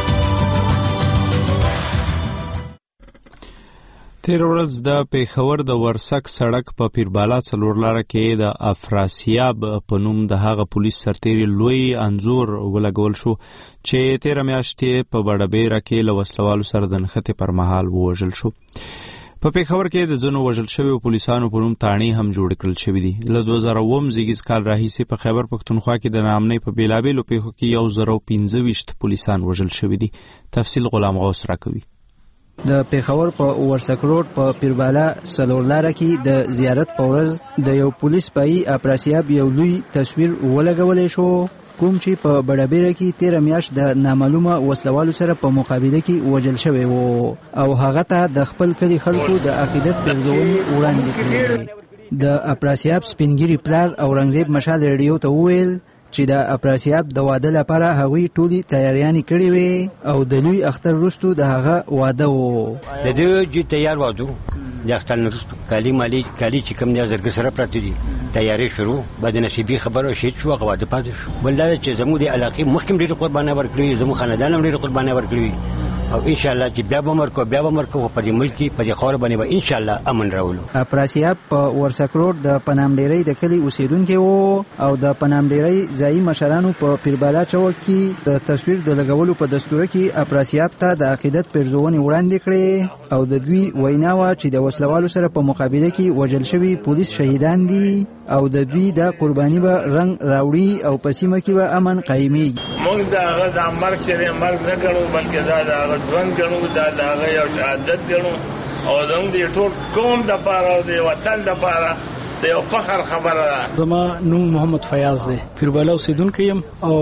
S1: تیر ورځ د پیښور د ورسک سړک په پیربالا څلور لاره کې د افراسیاب په نوم د هغه پولیس سرتیري لوی انځور ولګول شو چې تیر میاشتې په بډبیره کې له وسلوالو سره د نښتې پر مهال ووژل شو. په پیښور کې د ځینو وژل شویو پولیسانو په نوم تاڼې هم جوړ کړل شوي دي. له 2009 زیږیز کال راهیسې په خیبر پښتونخوا کې د ناامنۍ په بیلابیلو پیښو کې 1,025 پولیسان وژل شوي دي. تفصیل غلام غوث راکوي.
S10: د پیښور په ورسک روډ په پیربالا څلور لاره کې د زیارت په ورځ د یو پولیس پای افراسیاب یو لوی تصویر ولګولې شو، کوم چې په بډبیره کې 13 میاشت د نامعلومه وسلوالو سره په مقابله کې وژل شوی وو او هغه ته د خپل کلی خلکو د عقیدت پیژندنې وړاندې کړې. د افراسیاب سپینګری پلار اورنګزیب مشال ریډیو ته وویل چې د افراسیاب د واده لپاره هغوی ټولي تیاریانې کړې وې او د لوی اختر وروسته د هغه واده وو.
S2: د دې تیار وادو د اختر وروسته کالی چې کوم دی زرګ سره پراته دي تیاری شروع بعد نصیبي خبره شي چې هغه واده پاتې شو. بل دا چې زموږ د علاقې مخکې ډېر قرباني ورکړي، زموږ خاندان هم ډېر قرباني ورکړي او ان شاء الله چې بیا به مرکو په دې ملک په دې خاور باندې به ان شاء الله امن راولو.
S10: افراسیاب په ورسک روډ د پنامډيري د کلی اوسیدونکو وو او د پنامډيري ځایي مشرانو په پیربالا چوک کې د تصویر د لګولو په دستور کې افراسیاب ته د عقیدت پیژندنې وړاندې کړې او د دوی ویناوه چې د وسلوالو سره په مقابله کې وژل شوی پولیس شهیدان دي او د دوی د قرباني به رنگ راوړي او په سیمه کې به امن قایمي.
S4: موږ دا هغه د مرګ چې مرګ نه ګڼو بلکې دا د هغه ژوند ګڼو، دا د هغه یو شهادت ګڼو او زموږ د ټول قوم دپاره او د وطن دپاره د یو فخر خبره ده.
S11: زما نوم محمد فیاض دی، پیربالا اوسیدونکی یم او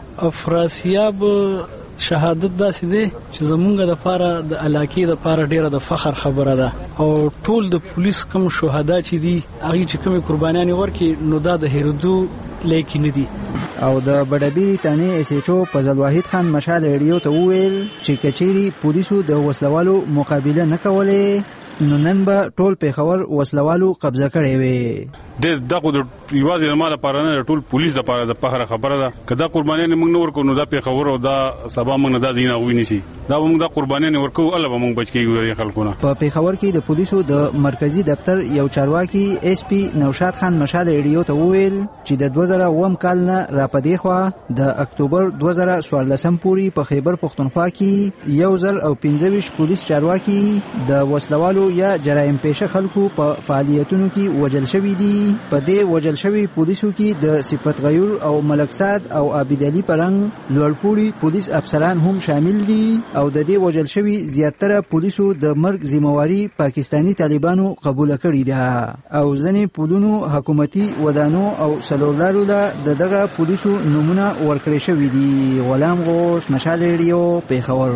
S11: افراسیاب شهادت داسې دی چې زمونږ د پاره د علاقې د پاره ډیره د فخر خبره ده او ټول د پولیس کوم شهدا چې دي هغه چې کومه قربانیان ورکړي نو دا د هیرودو لیکي نه دي.
S10: او د بډبیری تانه اس ایچ او فضل واحد خان مشال ریډیو ته وویل چې کچيري پولیسو د وسلوالو مقابله نه کوله نو نن به ټول پیښور وسلوالو قبضه کړي وي.
S7: دغه د یوازې د مال لپاره نه ټول پولیس لپاره د فخر خبره ده. کدا قربانیان موږ نه ورکو نو دا پیښور او دا سبا موږ نه دا زینه وې نشي، دا موږ د قربانیان ورکو الله به موږ بچ کیږو خلکونه.
S10: په پیښور کې د پولیسو د مرکزی دفتر یو چارواکي اس پی نوشاد خان مشال ریډیو ته وویل چې د 2009 کال نه را پدې خو د اکتوبر 2014 پورې په خیبر پښتونخوا کې 1025 پولیس چارواکي د وسلوالو یا جرایم پیشه خلکو په فعالیتونو کې وژل شوي دي. په دې وژل شوي پولیسو کې د صفت غیور او ملک سعد او عابد علي پرنګ لوړپوړي پولیس افسران هم شامل دي او د دې وژل شوي زیاتره پولیسو د مرګ ذمہواری پاکستانی طالبانو قبول کړې ده او ځینې پولونو حکومتي ودانو او سلولارو له دغه پولیسو نمونه ورکړې شوي دي. غلام غوث، مشال ریډیو، پیښور.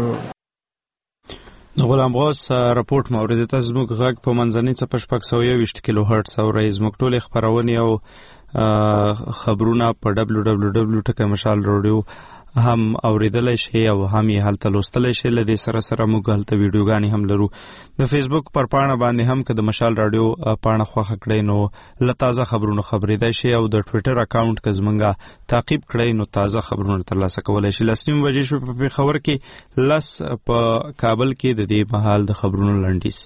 S1: د غلام غوث راپورټ مورد تاسو موږ غږ په منځنۍ څپه 621 کیلو هرتز اورئ. زموږ ټولې خبرونه او خبرونه په www.mashal.radio هم اوریدلای شي او هم یې هلته لوستلای شي. له دې سره سره موږ هلته ویډیوګانې هم لرو. د فیسبوک پر پاڼه باندې هم که د مشال رادیو پاڼه خوښه کړئ نو له تازه خبرونو خبرېدای شي او د ټویټر اکاونټ که زمونږه تعقیب کړئ نو تازه خبرونه ترلاسه کولی شي. 10 بجې شو په پېښور کې، 10 په کابل کې د دې مهال د خبرونو لنډیز.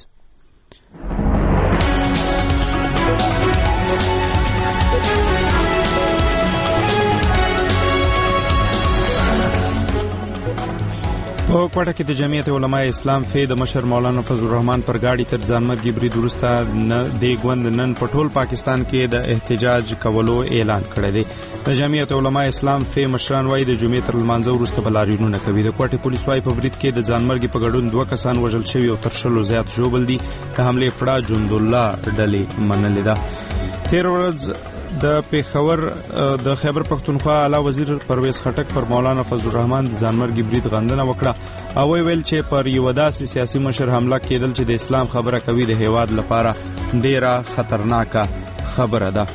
S1: په کوټه کې د جمعیت علماء اسلام فی د مشر مولانا فضل الرحمن پر گاډي تر ځانمرګي برید وروسته د ګوند نن په ټول پاکستان کې د احتجاج کولو اعلان کړی دی. د جمعیت علماء اسلام فی مشران وايي د جمعې تر لمانځه وروسته بلاریونونه کوي. د کوټه پولیس وايي په برید کې د ځانمرګي په ګډون 2 کسان وژل شوي او تر 100 زیات ژوبل دي. د حملې پړه جند الله ډلې منلې ده. تیر ورځ د پیښور د خیبر پختونخوا اعلی وزیر پرویز خټک پر مولانا فضل الرحمن د ځانمرګي برید غندنه وکړه او ویل چې پر یو داسې سیاسي مشر حمله کېدل چې د اسلام خبره کوي د هیواد لپاره ډیره خطرناکه خبره ده.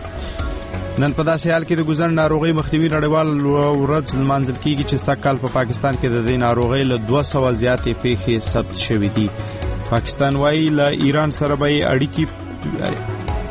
S1: نن په داسې حال کې د ګوزن ناروغي مخنیوي نړیوال ورځ لمانځل کیږي چې سږ کال په پاکستان کې د دې ناروغي له 200 زیاتې پیښې ثبت شوې دي. پاکستان وايي له ایران سره به اړیکې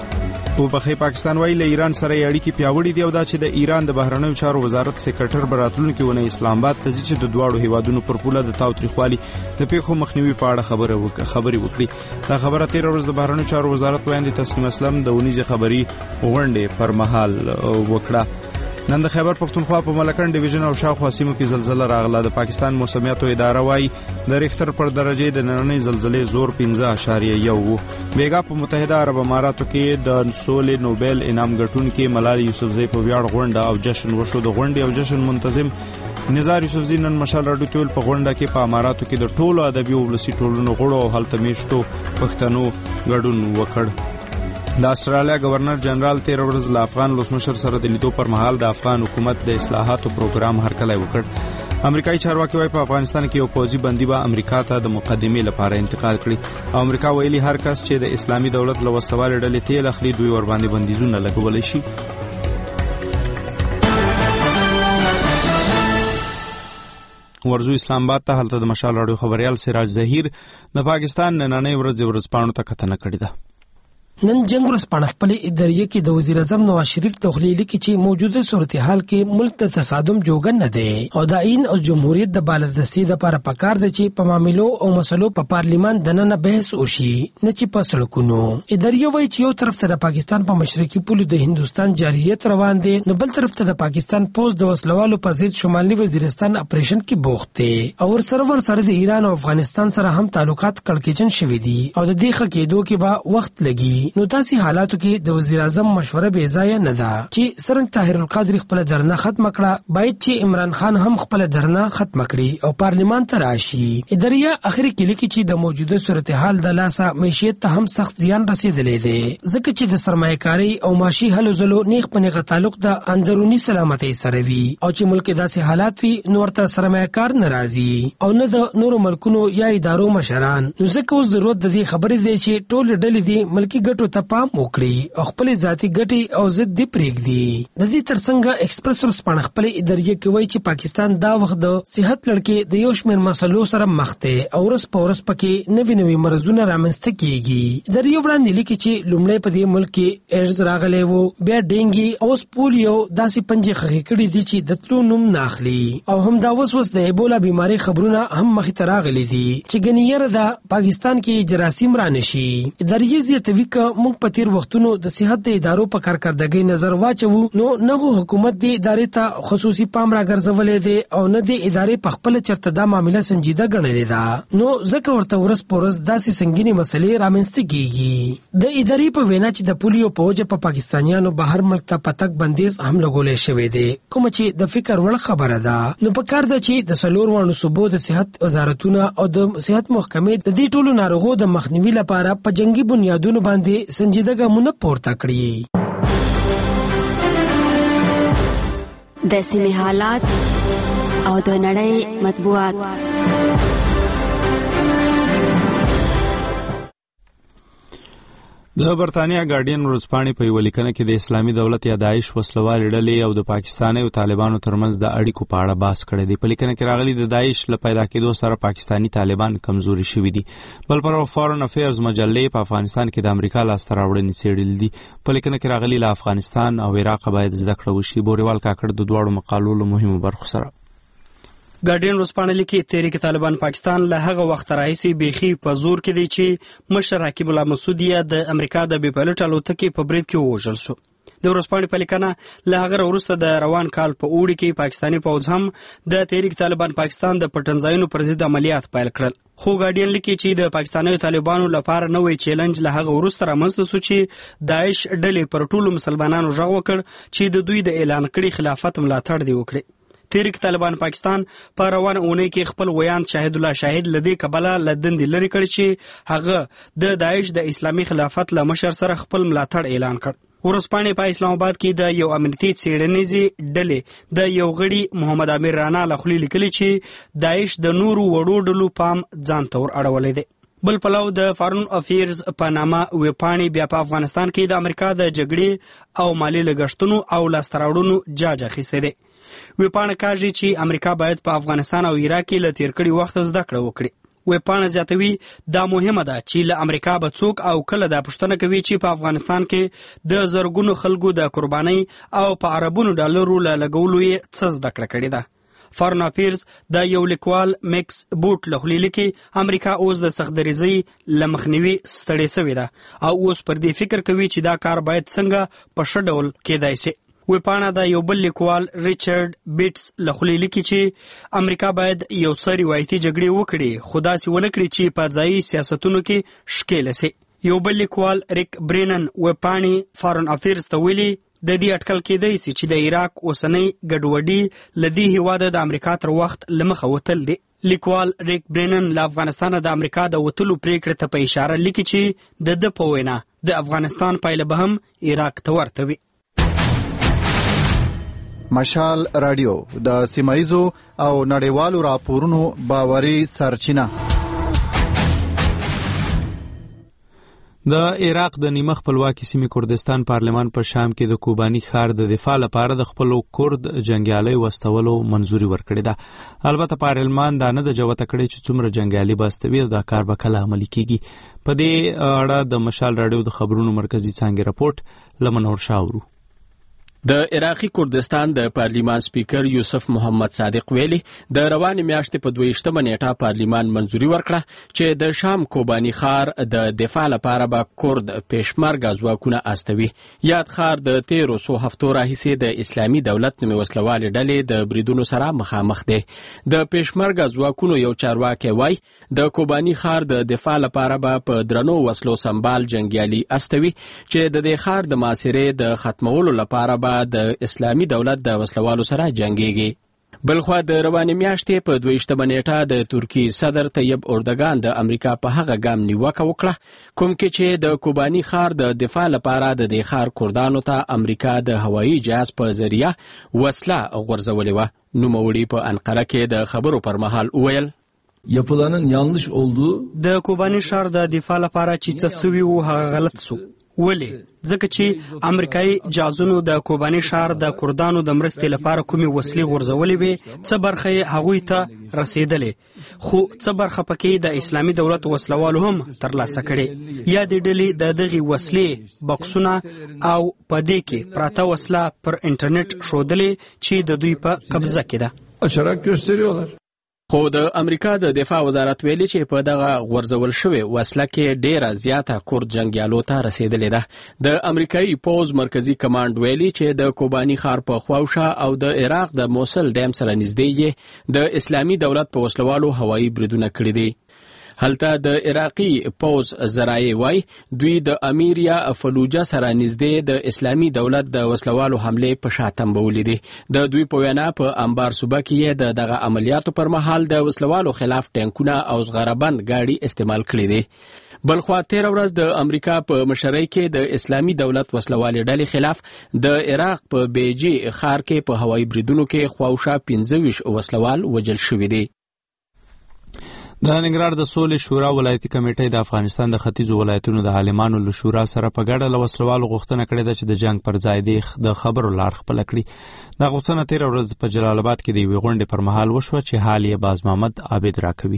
S1: پاکستان وايي له ایران سره اړیکې پیاوړې دي او دا چې د ایران د بهرنیو چارو وزارت سکرټر براتلونکو ونه اسلام آباد ته چې د دواړو هیوادونو پر پوله د تاوتریخوالي د پیښو مخنیوي په اړه خبرې وکړي. دا خبره تیر ورځ د بهرنیو چارو وزارت وایي تسنیم اسلم د ونیزي خبري غونډې پر مهال وکړه. نن د خیبر پختونخوا په ملکن ډیویژن او شاوخوا سیمو کې زلزلہ راغله. د پاکستان موسمیاتو اداره وايي د ریختر پر درجه د نننۍ زلزلې زور 15.1 وو. بیګا په متحده عرب اماراتو کې د سولې نوبل انعام ګټونکي ملالي یوسفزۍ په ویاړ غونډه او جشن وشو. د غونډې او جشن منتظم نزار یوسفزۍ نن مشال راډیو ټول په غونډه کې په اماراتو کې د ټولو ادبي او ولسي ټولنو غړو او هلته میشتو پښتنو ګډون وکړ. د استرالیا گورنر جنرال تیر ورځ له افغان ولسمشر سره د لیدو پر مهال د افغان حکومت د اصلاحاتو پروګرام هرکلی وکړ. امریکایي چارواکي وايي په افغانستان کې یو پوځي بندي به امریکا ته د مقدمې لپاره انتقال کړي او امریکا ویلي هر کس چې د اسلامي دولت له وسلوالې ډلې تیل اخلي دوی ور باندې بندیزونه لګولی شي. ورزو اسلام آباد ته هلته د مشال راډیو خبريال سراج ظهیر د پاکستان نننۍ ورځپاڼو ته کتنه کړې ده.
S5: نن جنگ ورځپاڼه خپل اداریه کې د وزیر اعظم نواز شریف تخلیل کې چې موجوده صورتحال کې ملک ته تصادم جوګن نه دی او د آئین او جمهوریت د بالادستي لپاره پکار دی چې په معاملو او مسلو په پارلیمان دننه بحث وشي نه چې په سړکونو. اداریه وايي چې یو طرف ته د پاکستان په مشرقي پولو د هندستان جارحیت روان دی نو بل طرف ته د پاکستان پوز د وسلوالو په ضد شمالي وزیرستان اپریشن کې بوخت دی او ورسره د ایران او افغانستان سره هم تعلقات کړکېچن شوي دي او د دې ښه کېدو کې به وخت لګي. نو تاسو حالاتو کې د وزیر اعظم مشوره بې ځای نه ده چې سرنګ طاهر القادری خپل درنه ختم کړه باید چې عمران خان هم خپل درنه ختم کړي او پارلیمان ته راشي. اداریه اخري کې لیکي چې د موجوده صورتحال د لاسه معیشت ته هم سخت زیان رسیدلې دی ځکه چې د سرمایه‌کاري او معاشي هلو ځلو نیغ په نیغه تعلق د اندرونی سلامتۍ سره وي او چې ملک داسې حالات وي نو ورته سرمایه‌کار ناراضي او نه د نورو ملکونو یا ادارو مشران. نو ځکه اوس ضرورت د دې خبرې دی چې ټول ډلې دي ملکی ګټو ته پام وکړي او خپل ذاتي ګټې او ضد دی پرېږدي. د دې ترڅنګ ایکسپریس ورځپاڼه خپل اداریه کې وایي چې پاکستان دا وخت د صحت لړکې د یو شمېر مسلو سره مخ دی او ورځ په ورځ پکې نوي مرزونه رامنځته کیږي. اداریه وړاندې لیکي چې لومړی په دې ملک کې ایډز راغلی وو بیا ډینګي او پولیو داسې پنجې خښې کړي دي چې د تلو نوم نه اخلي او هم دا اوس د ایبولا بیماری خبرونه هم مخې ته راغلي دي چې ګنې یره د پاکستان کې جراثیم رانشي. اداریه زیاتوي که که موږ په تیر وختونو د صحت د ادارو په کارکردګۍ نظر واچو نو نه حکومت د ادارې ته خصوصي پام راګرځولې دی او نه د ادارې په خپل چرته دا معاملې سنجیده ګڼلې ده نو ځکه ورته ورځ په ورځ داسې سنگینې مسلې رامنځته کیږي د ادارې په وینا چې د پولیو په وجه په پاکستانیانو بهر ملک ته پتک بندیز هم لګولې شوی دی کوم چې د فکر وړ خبره ده نو په کار ده چې د څلور وانو صوبو د صحت وزارتونه او د صحت محکمې د دې ټولو ناروغو د مخنیوي لپاره په جنگي بنیادونو باندې سنجیده ګامونه پورته کړي.
S8: د سیمې حالات او د نړۍ مطبوعات.
S1: د برتانیا ګارډین ورځپاڼې په یوه لیکنه کې د اسلامي دولت یا داعش وسلوالې ډلې او د پاکستاني او طالبانو ترمنځ د اړیکو په اړه بحث کړی دی. په لیکنه کې راغلي د داعش له پیدا کېدو سره پاکستاني طالبان کمزوري شوي دي. بل پر فارن افیرز مجلې په افغانستان کې د امریکا لاسته راوړنې څېړلې دي. په لیکنه کې راغلي له افغانستان او عراق باید زده کړه وشي. بوریوال کاکړ د دواړو مقالو له مهمو برخو سره
S9: ګارډین ورځپاڼه لیکي تحریک طالبان پاکستان له هغه وخت راهیسې بیخي په زور کې دی چې مشر رقیب الله مسعودي د امریکا د بې پایلوټ الوتکې په برید کې ووژل شو. د ورځپاڼې په لیکنه له هغه وروسته د روان کال په اوړي کې پاکستاني پوځ هم د تحریک طالبان پاکستان د پټنځایونو پر ضد عملیات پیل کړل. خو ګارډین لیکي چې د پاکستاني طالبانو لپاره نوې چیلنج له هغه وروسته رامنځته شو چې داعش ډلې پر ټولو مسلمانانو غږ وکړ چې د دوی د اعلان کړي خلافت ملاتړ دی وکړي. تحریک طالبان پاکستان په روانه اونۍ کې خپل ویاند شاهد الله شاهد لدی کبله لدندې لري کړ چې هغه د داعش د اسلامي خلافت له مشر سره خپل ملاتړ اعلان کړ. ورځپاڼې په اسلام آباد کې د یو امنیتي څېړنیزې ډلې د یو غړي محمد امیر رانا له خولې لیکلي چې داعش د نورو وړو ډلو پام ځان ته ور اړولی دی. بل پلو د فارن افیرز په نامه ویبپاڼې بیا په افغانستان کې د امریکا د جګړې او مالي لګښتونو او لاسته راوړنو جاج اخیستی دی. ویبپاڼه کاږي چې امریکا باید په افغانستان او عراق کې له تیر کړي وخت زده کړه وکړي. ویبپاڼه زیاتوي دا مهمه ده چې له امریکا به څوک او کله دا پوښتنه کوي چې په افغانستان کې د زرګونو خلکو د قربانۍ او په عربونو ډالرو له لګولو یې څه زده کړه کړې ده. فارن افیرز د یو لیکوال میکس بوټ له خولې لیکي امریکا اوس د سختدریزۍ له مخنیوي ستړې سوې ده او اوس پر دې فکر کوي چې دا کار باید څنګه په ښه ډول کېدای شي. ویبپاڼه د یو بل لیکوال ریچارډ بیټس له خولې لیکي چې امریکا باید یو څه روایتي جګړې وکړي خو داسې ونه کړي چې په ځایي سیاستونو کې ښکېله سي. یو بل لیکوال ریک برینن ویبپاڼې فارن افیرز ته ویلي د دې اټکل کېدی سي چې د عراق اوسنۍ ګډوډي له دې هېواده د امریکا تر وخت له مخه وتل دي. لیکوال ریک برینن له افغانستانه د امریکا د وتلو پریکړې ته په اشاره لیکي چې د ده په وینا د افغانستان پایله به هم عراق ته ورته وي.
S14: مشال رادیو د سیمایزو او نړیوالو راپورونو باوري سرچینه.
S1: د عراق د نیمه خپلواکي سیمې کردستان پارلمان په شام کې د کوباني ښار د دفاع لپاره د خپلو کرد جنګیالۍ واستولو منظوري ورکړې ده. البته پارلمان دا نه ده جوته کړې چې څومره جنګیالي به استوي او دا کار به کله عملي کیږي. په دې اړه د مشال رادیو د خبرونو مرکزي څانګې رپورټ لمنور شاورو.
S15: د عراقي کردستان د پارلیمان سپیکر یوسف محمد صادق ویلي د روانې میاشتې په 22مه نیټه پارلیمان منظوري ورکړه چې د شام کوباني ښار د دفاع لپاره به کرد پېشمرګه ځواکونه استوي. یاد ښار د تیرو څو هفتو راهیسې د اسلامي دولت نومې وسلوالې ډلې د بریدونو سره مخامخ دی. د پېشمرګه ځواکونو یو چارواکی وایي د کوباني ښار د دفاع لپاره به په درنو وسلو سمبال جنګیالي استوي چې د دې ښار د محاصرې د ختمولو لپاره به د اسلامي دولت د وسلوالو سره جنګيږي. بلخوا د روانې میاشتې په 22مه نیټه د ترکی صدر طیب اردوغان د امریکا په هغه ګام نیوکه وکړه کوم کې چې د کوباني ښار د دفاع لپاره د دې ښار کردانو ته امریکا د هوایي جهاز په ذریعه وسله غورځولې وه. نوموړي په انقره کې د خبرو پر مهال وویل
S13: yapılanın yanlış olduğu
S9: د کوباني ښار د دفاع لپاره چې څه سوي وو هغه غلط سو. ولې؟ ځکه چې امریکایي جهازونو د کوباني ښار د کردانو د مرستې لپاره کومې وسلې غورځولې وې څه برخه یې هغوی ته رسېدلې خو څه برخه پکې د اسلامي دولت وسلوالو هم ترلاسه کړې. یا د ډلې د دغې وسلې بکسونه او په دې کې پراته وسله پر انټرنیټ ښودلې چې د دوی په قبضه کې ده.
S13: açarak gösteriyorlar.
S15: خو د امریکا د دفاع وزارت ویلي چې په دغه غورځول شوی وسله کې ډیره زیاته کورد جنگیالو ته رسیدلې ده. د امریکایي پوز مرکزی کمانډ ویلي چې د کوبانی ښار په خواوشا او د عراق د موصل ډیم سره نږدې د اسلامي دولت په وسلوالو هوایي بریدونه کړي دي. هلته د عراقي پوز ذرایع وای دوی د امیریا فلوجه سره نږدې د اسلامي دولت د وسلوالو حمله په شا تنبولې دي. د دوی په وینا په انبار صوبه کې دغه عملیاتو پر مهال د وسلوالو خلاف ټانکونه او زغربند گاډي استعمال کړي دي. بلخوا 13 ورځ د امریکا په مشرۍ کې د اسلامي دولت وسلوالې ډلې خلاف د عراق په بیجی ښار کې په هوایي بریدونو کې خواوشا 15 وسلوال وژل شوي دي.
S1: د ننګرهار د سولې شورا ولایتي کمیټې د افغانستان د ختیځو ولایتونو د عالمانو له شورا سره په ګډه له وسلوالو غوښتنه کړې ده چې د جنگ پر ځای د خبرو لار خپله کړي. دا غوښتنه 13 ورځ په جلال آباد کې د یوې غونډې پر مهال وشوه چې حال یې باز محمد عابد راکوي.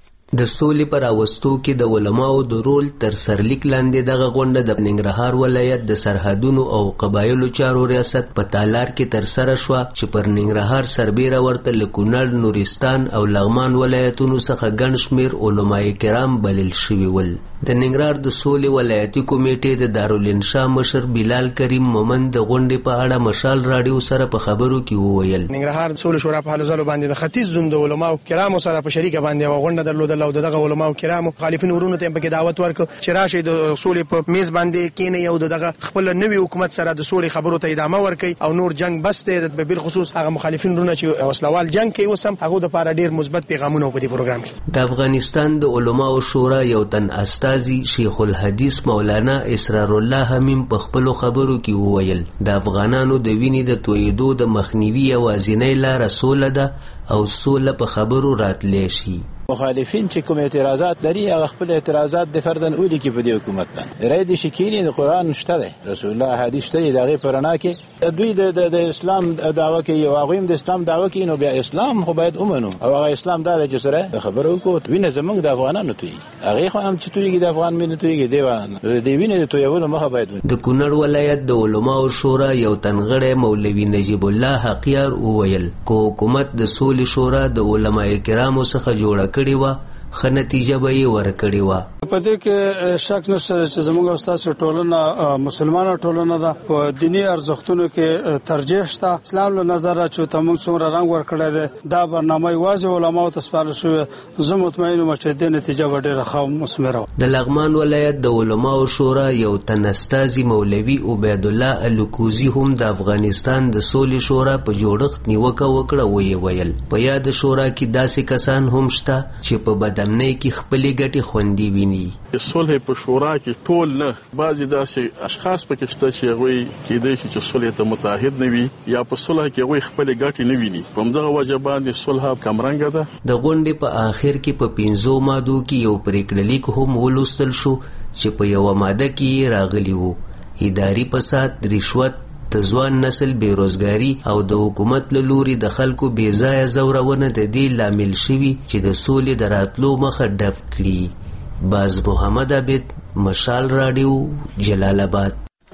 S3: د سولې پر راوستو کې د علماو د رول تر سرلیک لاندې دغه غونډه د ننګرهار ولایت د سرحدونو او قبایلو چارو ریاست په تالار کې ترسره شوه چې پر ننګرهار سربیره ورته له کونړ، نورستان او لغمان ولایتونو څخه ګڼ شمېر علمای کرام بلل شوي ول. د ننګرهار د سولې ولایتي کمیټې د دارالانشا مشر بلال کریم مومند د غونډې په اړه مشال راډیو سره په خبرو کې وویل.
S6: ننګرهار سولې شورا په حالو ځلو باندې د ختیځ زون د علماو کرامو سره په شریکه باندې یوه غونډه درلوده او دغه علماو کرامو مخالفین ورونو ته په کې دعوت ورکړ چې راشي د سولې په میز باندې کینې او دغه خپل نوي حکومت سره د سولې خبرو ته ادامه ورکړي او نور جنگ بس ته په بل خصوص هغه مخالفین ورونه چې وسلوال جنگ کوي وسم هغه د لپاره ډیر مثبت پیغامونه په دې پروګرام کې.
S3: د افغانستان د علماو شورا یو تن استاذي شیخ الحدیث مولانا اسرار الله همیم په خپل خبرو کې وویل د افغانانو د وینې د تویدو د مخنیوي یوازینۍ لاره سوله ده او سوله په خبرو راتلی شي.
S17: مخالفین چې کوم اعتراضات لري هغه خپل اعتراضات د فردن اولی کې په دې حکومت باندې رای دي شکینی د قران شته دی رسول الله حدیث شته دی دغه پرانا کې دوی د اسلام دعوه کوي او هغه د اسلام دعوه کوي نو بیا اسلام خو باید ومنو او هغه اسلام دا د جسره خبرو کو وینه زمونږ د افغانانو توي هغه خو هم چې تويږي د افغان مینه تويږي دی وینه د تویولو مخه باید
S3: د کونړ ولایت د علماو شورا یو تنغړی مولوي نجیب الله حقیار وویل کو حکومت د سولې شورا د علماء کرامو څخه جوړه کړي و ښه نتیجه به یې ورکړې وه.
S11: په دې کې شک نشته چې زموږ او ستاسو ټولنه مسلمانه ټولنه ده په دیني ارزښتونو کې ترجیح شته. اسلام له نظره چې ته موږ څومره رنګ ورکړی دی دا برنامه یوازې علماو ته سپارل شوې زه مطمئن یم چې دې نتیجه به ډېره ښه مثمره وه.
S3: د لغمان ولایت د علماو شورا یو تن استازي مولوي عبیدالله الکوزي هم د افغانستان د سولې شورا په جوړښت نیوکه وکړه ویې ویل په یاد شورا کې داسې کسان هم شته چې په بدامنۍ کې خپلې ګټې خوندي ویني.
S24: صلح په شورا کې ټول نه بعضې داسې اشخاص پکې شته چې هغوی کیدای شي چې صلح ته متحد نه وي یا په صلح کې هغوی خپلې ګټې نه ویني په همدغه وجه باندې صلح کمرنګه ده.
S3: د غونډې په آخر کې په 15 مادو کې یو پریکړه لیک هم ولوستل شو چې په یوه ماده کې راغلی وو اداري فساد، رشوت، د ځوان نسل بیروزګاري او د حکومت له لوري د خلکو بې ځایه ځورونه د دې لامل شوي چې د سولې د راتلو مخه ډپ کړي. باز محمد عابد، مشال راډیو، جلال آباد.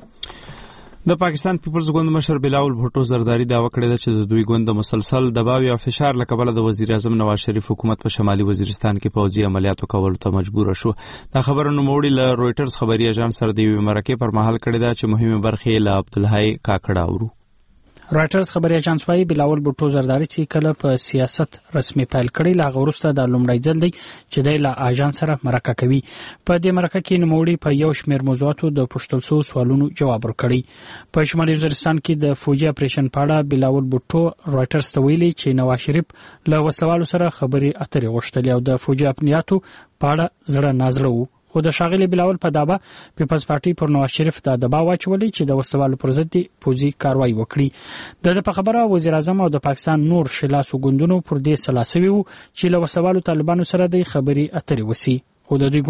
S1: د پاکستان پیپلز ګوند مشر بلاول بھټو زرداری دعوه کړې ده چې د دوی ګوند د مسلسل دباو یا فشار له کبله د وزیر اعظم نواز شریف حکومت په شمالي وزیرستان کې پوځي عملیاتو کولو ته مجبور شو. دا خبره نوموړي له رويټرز خبري اژانس سره د یوې مرکې پر مهال کړې ده چې مهمه برخه له عبدالحی کاکړه اورو.
S22: رایټرز خبري اژانس وايي بلاول بوټو زرداری چې کله په سیاست رسمي پیل کړی لا غوړسته د لومړی ځل دی چې د لا اژانس سره مرکه کوي. په دې مرکه کې نوموړي په یو شمېر موضوعاتو د پوښتل شوو سوالونو جواب ورکړي. په شمالي وزیرستان کې د فوجي اپریشن په اړه بلاول بوټو رایټرز ته ویلي چې نواز شریف له وسوالو سره خبري اترې غوښتلې او د فوجي امنیتو په اړه زړه نازړه وو. خو د ښاغلي بلاول په دعوه پیپلز پارټي پر نواز شریف د دباو واچولې چې د وسوالو پر ضد پوځي کاروایی وکړي. د په خبره وزیر اعظم او د پاکستان نور شلاسو ګوندونو پر دې سلاسوي وو چې له وسوالو طالبانو سره د خبري اترې وسی خو د دوی ګوند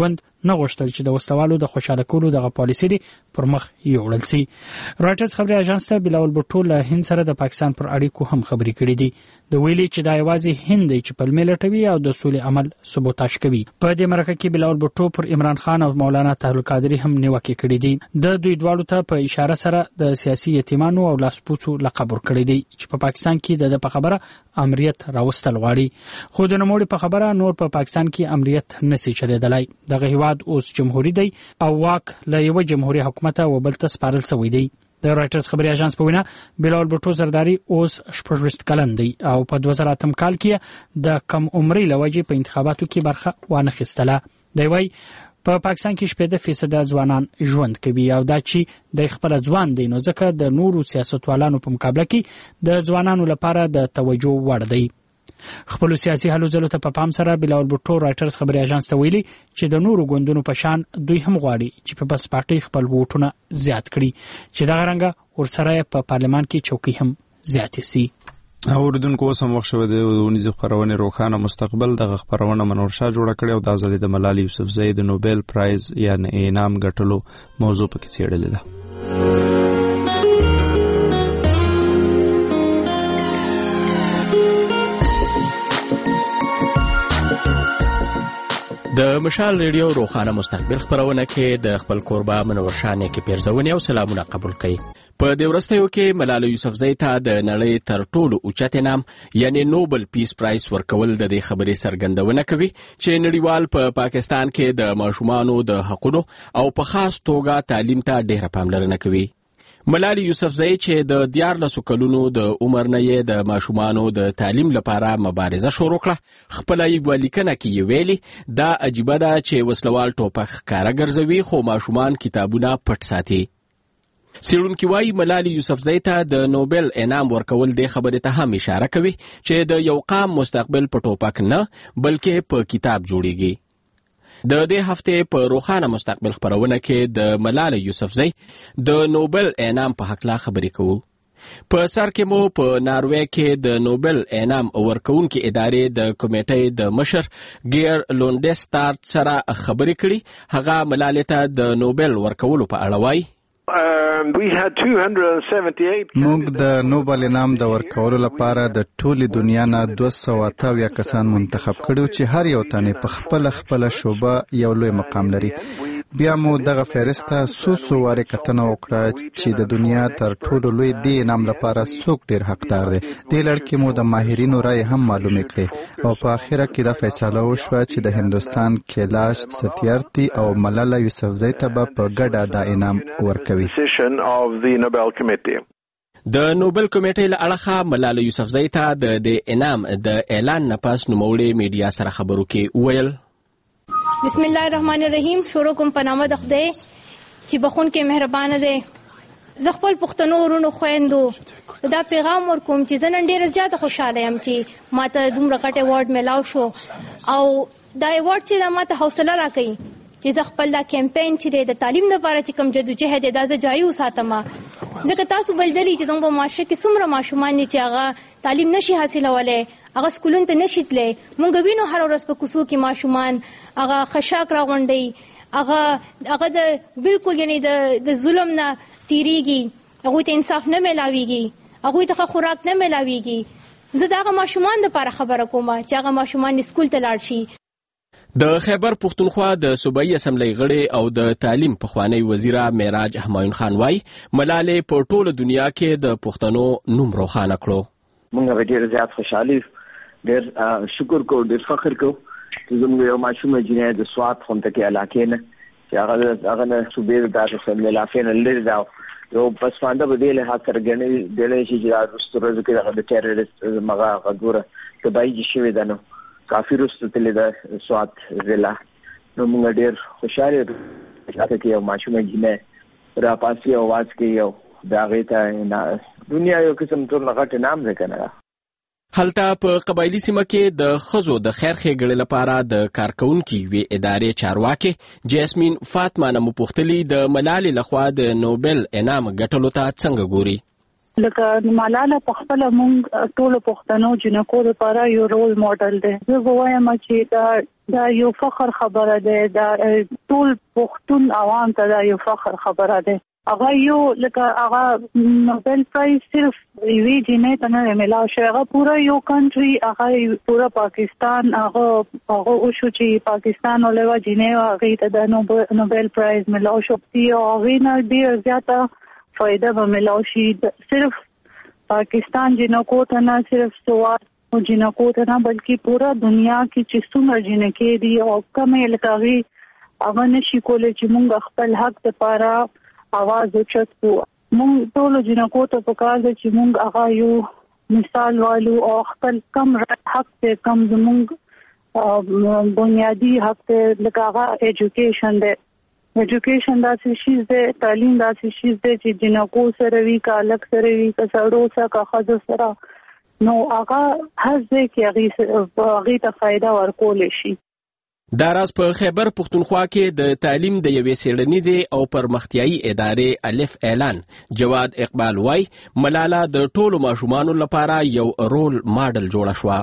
S22: نه غوښتل چې د وسلوالو د خوشاله کولو دغه پالیسي پر مخ یوړل شي. راټرز خبري اژانس ته بلاول بوټو له هند سره د پاکستان پر اړیکو هم خبري کړې دي. د ویلي چې دا یوازې هند دی چې پلمې لټوي او د سولې عمل سبوتاژ کوي. په دې مرکه کې بلاول بوټو پر عمران خان او مولانا طاهر القادری هم نیوکې کړې دي. د دوی دواړو ته په اشاره سره د سیاسي یتیمانو او لاسپوڅو لقب ورکړی دی چې په پاکستان کې د په خبره امریت راوستل غواړي. خو د نوموړي په خبره نور په پاکستان کې امریت نسی چلیدلای. دغه هیواد اوس جمهوریت دی او واک له یو جمهوریت حکومت او بل ته سپارل شوی دی. د راټرز خبري اژانس په وینا بلاول بوټو زرداری اوس 26 کلن دی او په 2008 کال کې د کم عمرۍ لوجې په انتخاباتو کې برخه وانه خستله. دی وای په پاکستان کې 70% ځوانان ژوند کوي او دا چې د خپل ځوان دی نو ځکه د نورو سیاستوالانو په مقابله کې د ځوانانو لپاره د توجه وړ دی. خپل سیاسي هلو ځلو ته په پام سره بلاول بوټو راټرز خبري اژانس ته ویلي چې د نورو ګوندونو په شان دوی هم غواړي چې په بس پارټي خپل ووټونه زیات کړي چې دا غرنګه ورسره په پارلمان کې چوکۍ هم زیاتې سي.
S1: اوریدونکو اوس هم وخت شوی دی د ونیزې خپرونې روښانه مستقبل دغه خپرونه منور شاه جوړه کړې او دا ځل د ملالۍ یوسفزۍ د نوبل پرایز یعنی انعام ګټلو موضوع پکې څېړلې ده.
S16: د مشال ریډیو روښانه مستقبل خبرونه کې د خپل کوربه منور شاه نیکي پیرزونې او سلامونه قبول کړئ. په دې وروستیو کې ملالۍ یوسفزۍ ته د نړۍ تر ټولو اوچت انعام یعنی نوبل پیس پرایز ورکول د دې خبرې څرګندونه کوي چې نړیوال په پاکستان کې د ماشومانو د حقوقو او په خاص توګه تعلیم ته ډېره پاملرنه کوي. ملالۍ یوسفزۍ چې د 14 کلونو د عمر نه یې د ماشومانو د تعلیم لپاره مبارزه شروع کړه. خپل یو لیکنه کې ویلي دا عجیبه ده چې وسلوال ټوپک ښکاره ګرځوي خو ماشومان کتابونه پټ ساتي. څېړونکي وایي ملالۍ یوسفزۍ ته د نوبل انعام ورکول دې خبرې ته هم اشاره کوي چې د یو قام مستقبل په ټوپک نه بلکې په کتاب جوړیږي. د دې هفته په روښانه مستقبل خبرونه کې د ملالۍ یوسفزۍ د نوبل انعام په حق لا خبرې کوو. په سر کې مو په ناروې کې د نوبل انعام ورکوونکي ادارې د کمیټې د مشر ګیر لونډستارت سره خبرې کړي. هغه ملالۍ ته د نوبل ورکولو په اړه وایي
S14: موږ د نوبل انعام د ورکولو لپاره د ټولې دنیا نه 280 کسان منتخب کړو چې هر یو تنه په خپل شوبه یو لوی مقام لري. بیا مو دغه فهرسته څو واره کتنه وکړه چې د دنیا تر ټولو لوی دی انعام لپاره څوک ډیر حقدار دی. د لړکې مو د ماهرینو رائے هم معلومه کړې او په اخره کې دا فیصله وشوه چې د هندستان کیلاش ستیارتي او ملالۍ یوسفزۍ ته په ګډه دا انعام ورکوي.
S16: د نوبل کمیټې له اړخه ملالۍ یوسفزۍ ته د انعام د اعلان نه پس نوموړي میډیا سره خبرو کې وویل
S18: بسم الله الرحمن الرحیم. شروع کوم په نامه د خدای چې بخون کې مهربان دی. زه خپل پښتنو ورونو خويندو دا پیغام ورکوم چې زه نن ډېره زیاته خوشاله یم چې ماته دومره غټ ایوارډ ملاو شو او دا ایوارډ چې ماته حوصله راکوي چې زه خپل دا کمپاین چې د تعلیم لپاره چې کوم جدوجهد دا زه جاري وساتم. ځکه تاسو بلدلی چې زموږ په معاشره کې څومره ماشومان دي چې هغه تعلیم نشي حاصلولی، هغه سکولونو ته نشي تللی. مونږ وینو هر ورځ په کوڅو کې ماشومان هغه خشاک راغونډي، هغه د بالکل یعنی د ظلم نه تیریږي، هغوی ته انصاف نه میلاویږي، هغوی ته خوراک نه میلاویږي. زه د هغه ماشومان دپاره خبره کوم چې هغه ماشومان سکول ته لاړ شي.
S16: د خیبر پښتونخوا د صوبایي اسمبلی غړي او د تعلیم پخوانی وزیره معراج همایون خان وای ملالۍ په ټوله دنیا کې د پښتنو نوم روښانه کړو.
S19: موږ به ډېر زیات خوشحالي، ډېر شکر کوو، ډېر فخر کوو چې زموږ یو ماشومه جنۍ د سوات خوندکې علاقې نه چې هغه نه صوبې د اسمبلی علاقې نه لرې ده یو پسمانده به دې لحاظ سره ګڼلی شي چې وروستو ورځو کې دغه د ټیرریست هغه ګوره تباهي شوې ده نو کافی رسته تللی ده سوات ضلع. نو موږ ډېر خوشحاله یو کې یو ماشومه جنۍ راپاسي او واز کې یو د هغې ته دنیا یو قسم ټول غټ انعام دی که نه.
S16: هلته په قبایلي سیمه کې د ښځو د خیر ښېګړې لپاره د کارکوونکي یوې ادارې چارواکې جیسمین فاطمه نه مو پوښتلي د ملالۍ لخوا د نوبل انعام ګټلو ته څنګه ګوري.
S12: لکه ملاله په خپل مونږ ټول پښتنو جنکو لپاره یو رول موډل دی. زه وایم چې دا یو فخر خبره ده، دا ټول پښتون عوام ته دا یو فخر خبره ده. هغه یو لکه هغه نوبل پرایز صرف وی جنې ته نه ملاو شو، هغه پورا یو کنټری، هغه پورا پاکستان، هغه او شو چې پاکستان ولوا جنې هغه ته د نوبل پرایز ملاو شو. او هغه نه ډیر زیاته فائدہ به ملاو شي. صرف پاکستان جنکو ته نه، صرف سواد او جنکو ته نه، بلکې پورا دنیا کې چې څومره جنکې دي او کومه لکاغي هغه نشي کولای چې مونږ خپل حق لپاره आवाज اوچت کو. مونږ ټول جنکو ته پکار دي چې مونږ هغه یو مثال والو او خپل کم حق ته کم زمونږ بنیادی حق ته لکه هغه ایجوکیشن دی. ایجوکیشن داسې شی دی، تعلیم داسې شی دی چې جنکو سره وی کا الګ سره وی کا سړو سره کا خځو سره نو هغه هر ځای کې هغه ته فائدہ ورکول شي.
S16: دا راز په خیبر پختونخوا کې د تعلیم د یوې څېړنیزې او پرمختیایي ادارې الف اعلان جواد اقبال وای ملاله د ټولو ماشومانو لپاره یو رول ماډل جوړه شوه.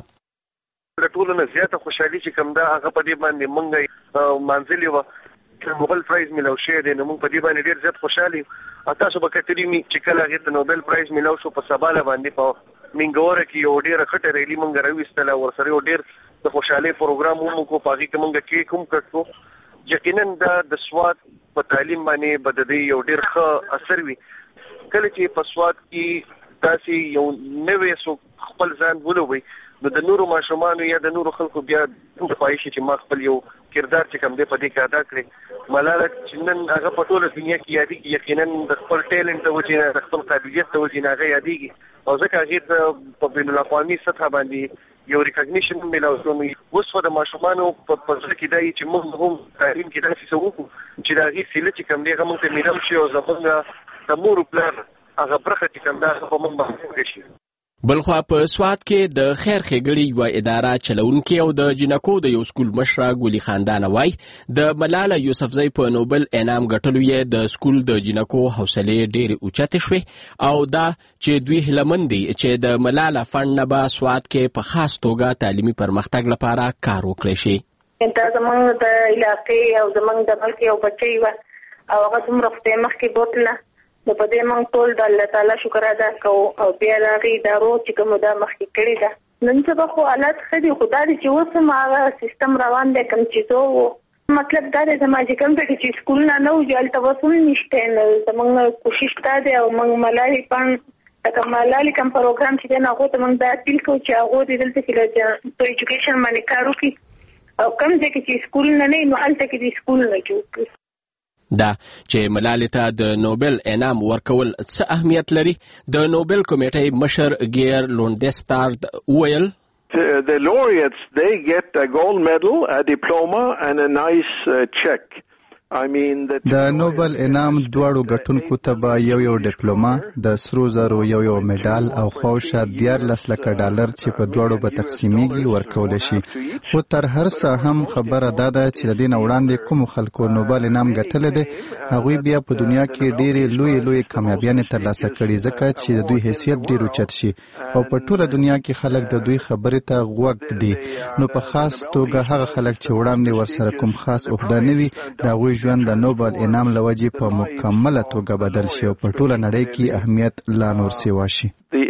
S20: د ټولو نه زیاته خوشحالي چې کوم دا هغه په دې باندې مونږ منځلي وه نوبل پرایز ملاو شوی دی، نو مونږ په دې باندې ډېر زیات خوشحال یو. تاسو به کتلي چې کله هغې ته نوبل پرایز ملاو شو په سباله باندې په منګوره کې یو ډېره خټه ریلي مونږ راویستله، ورسره یو ډېر د خوشحالۍ پروګرام هم کو پاږي کې مونږ کیک هم کړو. یقینا دا د سواد په تعلیم باندې به د دې یو ډېر ښه اثر وي. کله چې په سواد کې داسې یو نوی څوک خپل ځان ولوي نو د نورو ماشومانو یا د نورو خلکو بیا د خواهش چې ما خپل یو کردار چې کوم دی په دې کې ادا کړي. ملاله چې نن هغه په ټوله دنیا کې یادېږي، یقینا د خپل ټیلنټ د وجې نه، د خپل قابلیت د وجې نه هغه یادېږي او ځکه هغې ته په بین الاقوامي سطحه باندې یو ریکګنیشن ملاو شو. اوس په د ماشومانو په زړه کې دا چې موږ هم تعلیم کې داسې څه وکړو چې د هغې سیله چې کوم دی هغه موږ ته میلاو شي او زموږ د مور و پلار هغه برخه چې کوم ده هغه په موږ باندې وکړی شي.
S16: بلخوا په سوات کې د خیر ښېګړې یوه اداره چلونکې او د جنکو د یو سکول مشره ګلي خاندانه وای د ملاله یوسفزۍ په نوبل انعام ګټلو یې د سکول د جنکو حوصلې ډېرې اوچتې شوې او دا چې دوی هیلهمند دي چې د ملاله فنډ نه به سوات کې په خاص توګه تعلیمي پرمختګ لپاره کار وکړی شي.
S21: دا زموږ د علاقې او زموږ د ملک یو بچی وه او هغه څومره خدای مخکې بوتله نو په دې موږ ټول د الله تعالی شکر ادا کوو او بیا د هغې ادارو چې کومه دا مخکې کړې ده. نن سبا خو حالات ښه دي، خو دا دی چې اوس هم هغه سیستم روان دی کوم چې زه و. مطلب دا دی زما چې کوم ځای کې چې سکولونه نه وو هلته اوس هم نشته. نو زموږ کوشش دا دی او موږ ملالې پاڼ لکه ملالې کوم پروګرام چې دی نو هغو ته موږ دا اپیل کوو چې هغو دې دلته کې په ایجوکیشن باندې کار وکړي او کوم ځای کې چې سکولونه نه وي نو هلته کې دې سکولونه جوړ کړي.
S16: دا چې ملالې ته د نوبل انعام ورکول څه اهمیت لري د نوبل کمیټې مشر ګیر لونډستارد وویل
S23: The laureates, they get a gold medal, a diploma and a nice check.
S14: د نوبل انعام دواړو ګټونکو ته به یو ډیپلوما، د سرو زرو یو میډال او خواوشا 14 لکه ډالر چې په دواړو به تقسیمیږي ورکول شي. خو تر هر څه هم خبره دا ده چې د دې نه وړاندې کومو خلکو نوبل انعام ګټلی دی هغوی بیا په دنیا کې ډېرې لویې کامیابیانې ترلاسه کړي ځکه چې د دوی حیثیت ډېر اوچت شي او په ټوله دنیا کې خلک د دوی خبرې ته غوږ دي. نو په خاص توګه هغه خلک چې وړاندې ورسره کوم خاص عهده نه وي د هغوی ژوند د نوبل انعام له وجې په مکمله توګه بدل شي او په ټوله نړۍ کې اهمیت لا نور سیوا شي.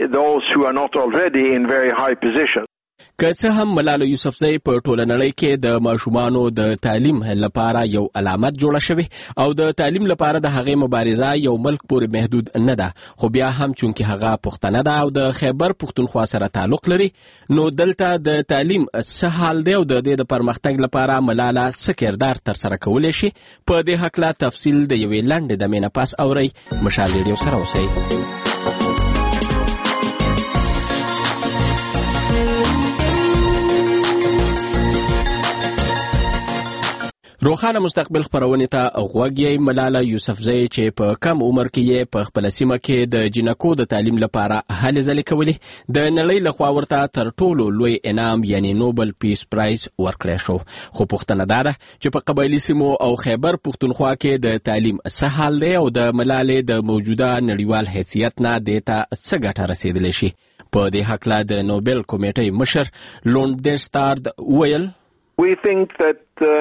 S16: که څه هم ملاله یوسفزۍ په ټوله نړۍ کې د ماشومانو د تعلیم لپاره یو علامت جوړه شوې او د تعلیم لپاره د هغې مبارزه یو ملک پورې محدود نه ده، خو بیا هم چونکې هغه پښتنه ده او د خیبر پښتونخوا سره تعلق لري نو دلته د تعلیم څه حال دی او د دې د پرمختګ لپاره ملاله څه کردار ترسره کولی شي. په دې هکله تفصیل د یوې لنډې دمې نه پس اورئ. مشال ریډیو سره اوسئ. روخانه مستقبل خبرونه ته غوږی ملاله یوسفزۍ چې په کم عمر کې په خپل سیمه کې د جنکو د تعلیم لپاره هلې ځلې کولې د نړۍ له خوا ورته تر ټولو لوی انعام یعنی نوبل پیس پرایز ورکړی شو. خو پوښتنه دا ده چې په قبایلي سیمو او خیبر پښتونخوا کې د تعلیم څه حال دی او د ملالې د موجوده نړیوال حیثیت نه دې ته څه ګټه رسېدلی شي. په دې هکله د نوبل کمیټې مشر لونډنسټارد وویل
S23: We think that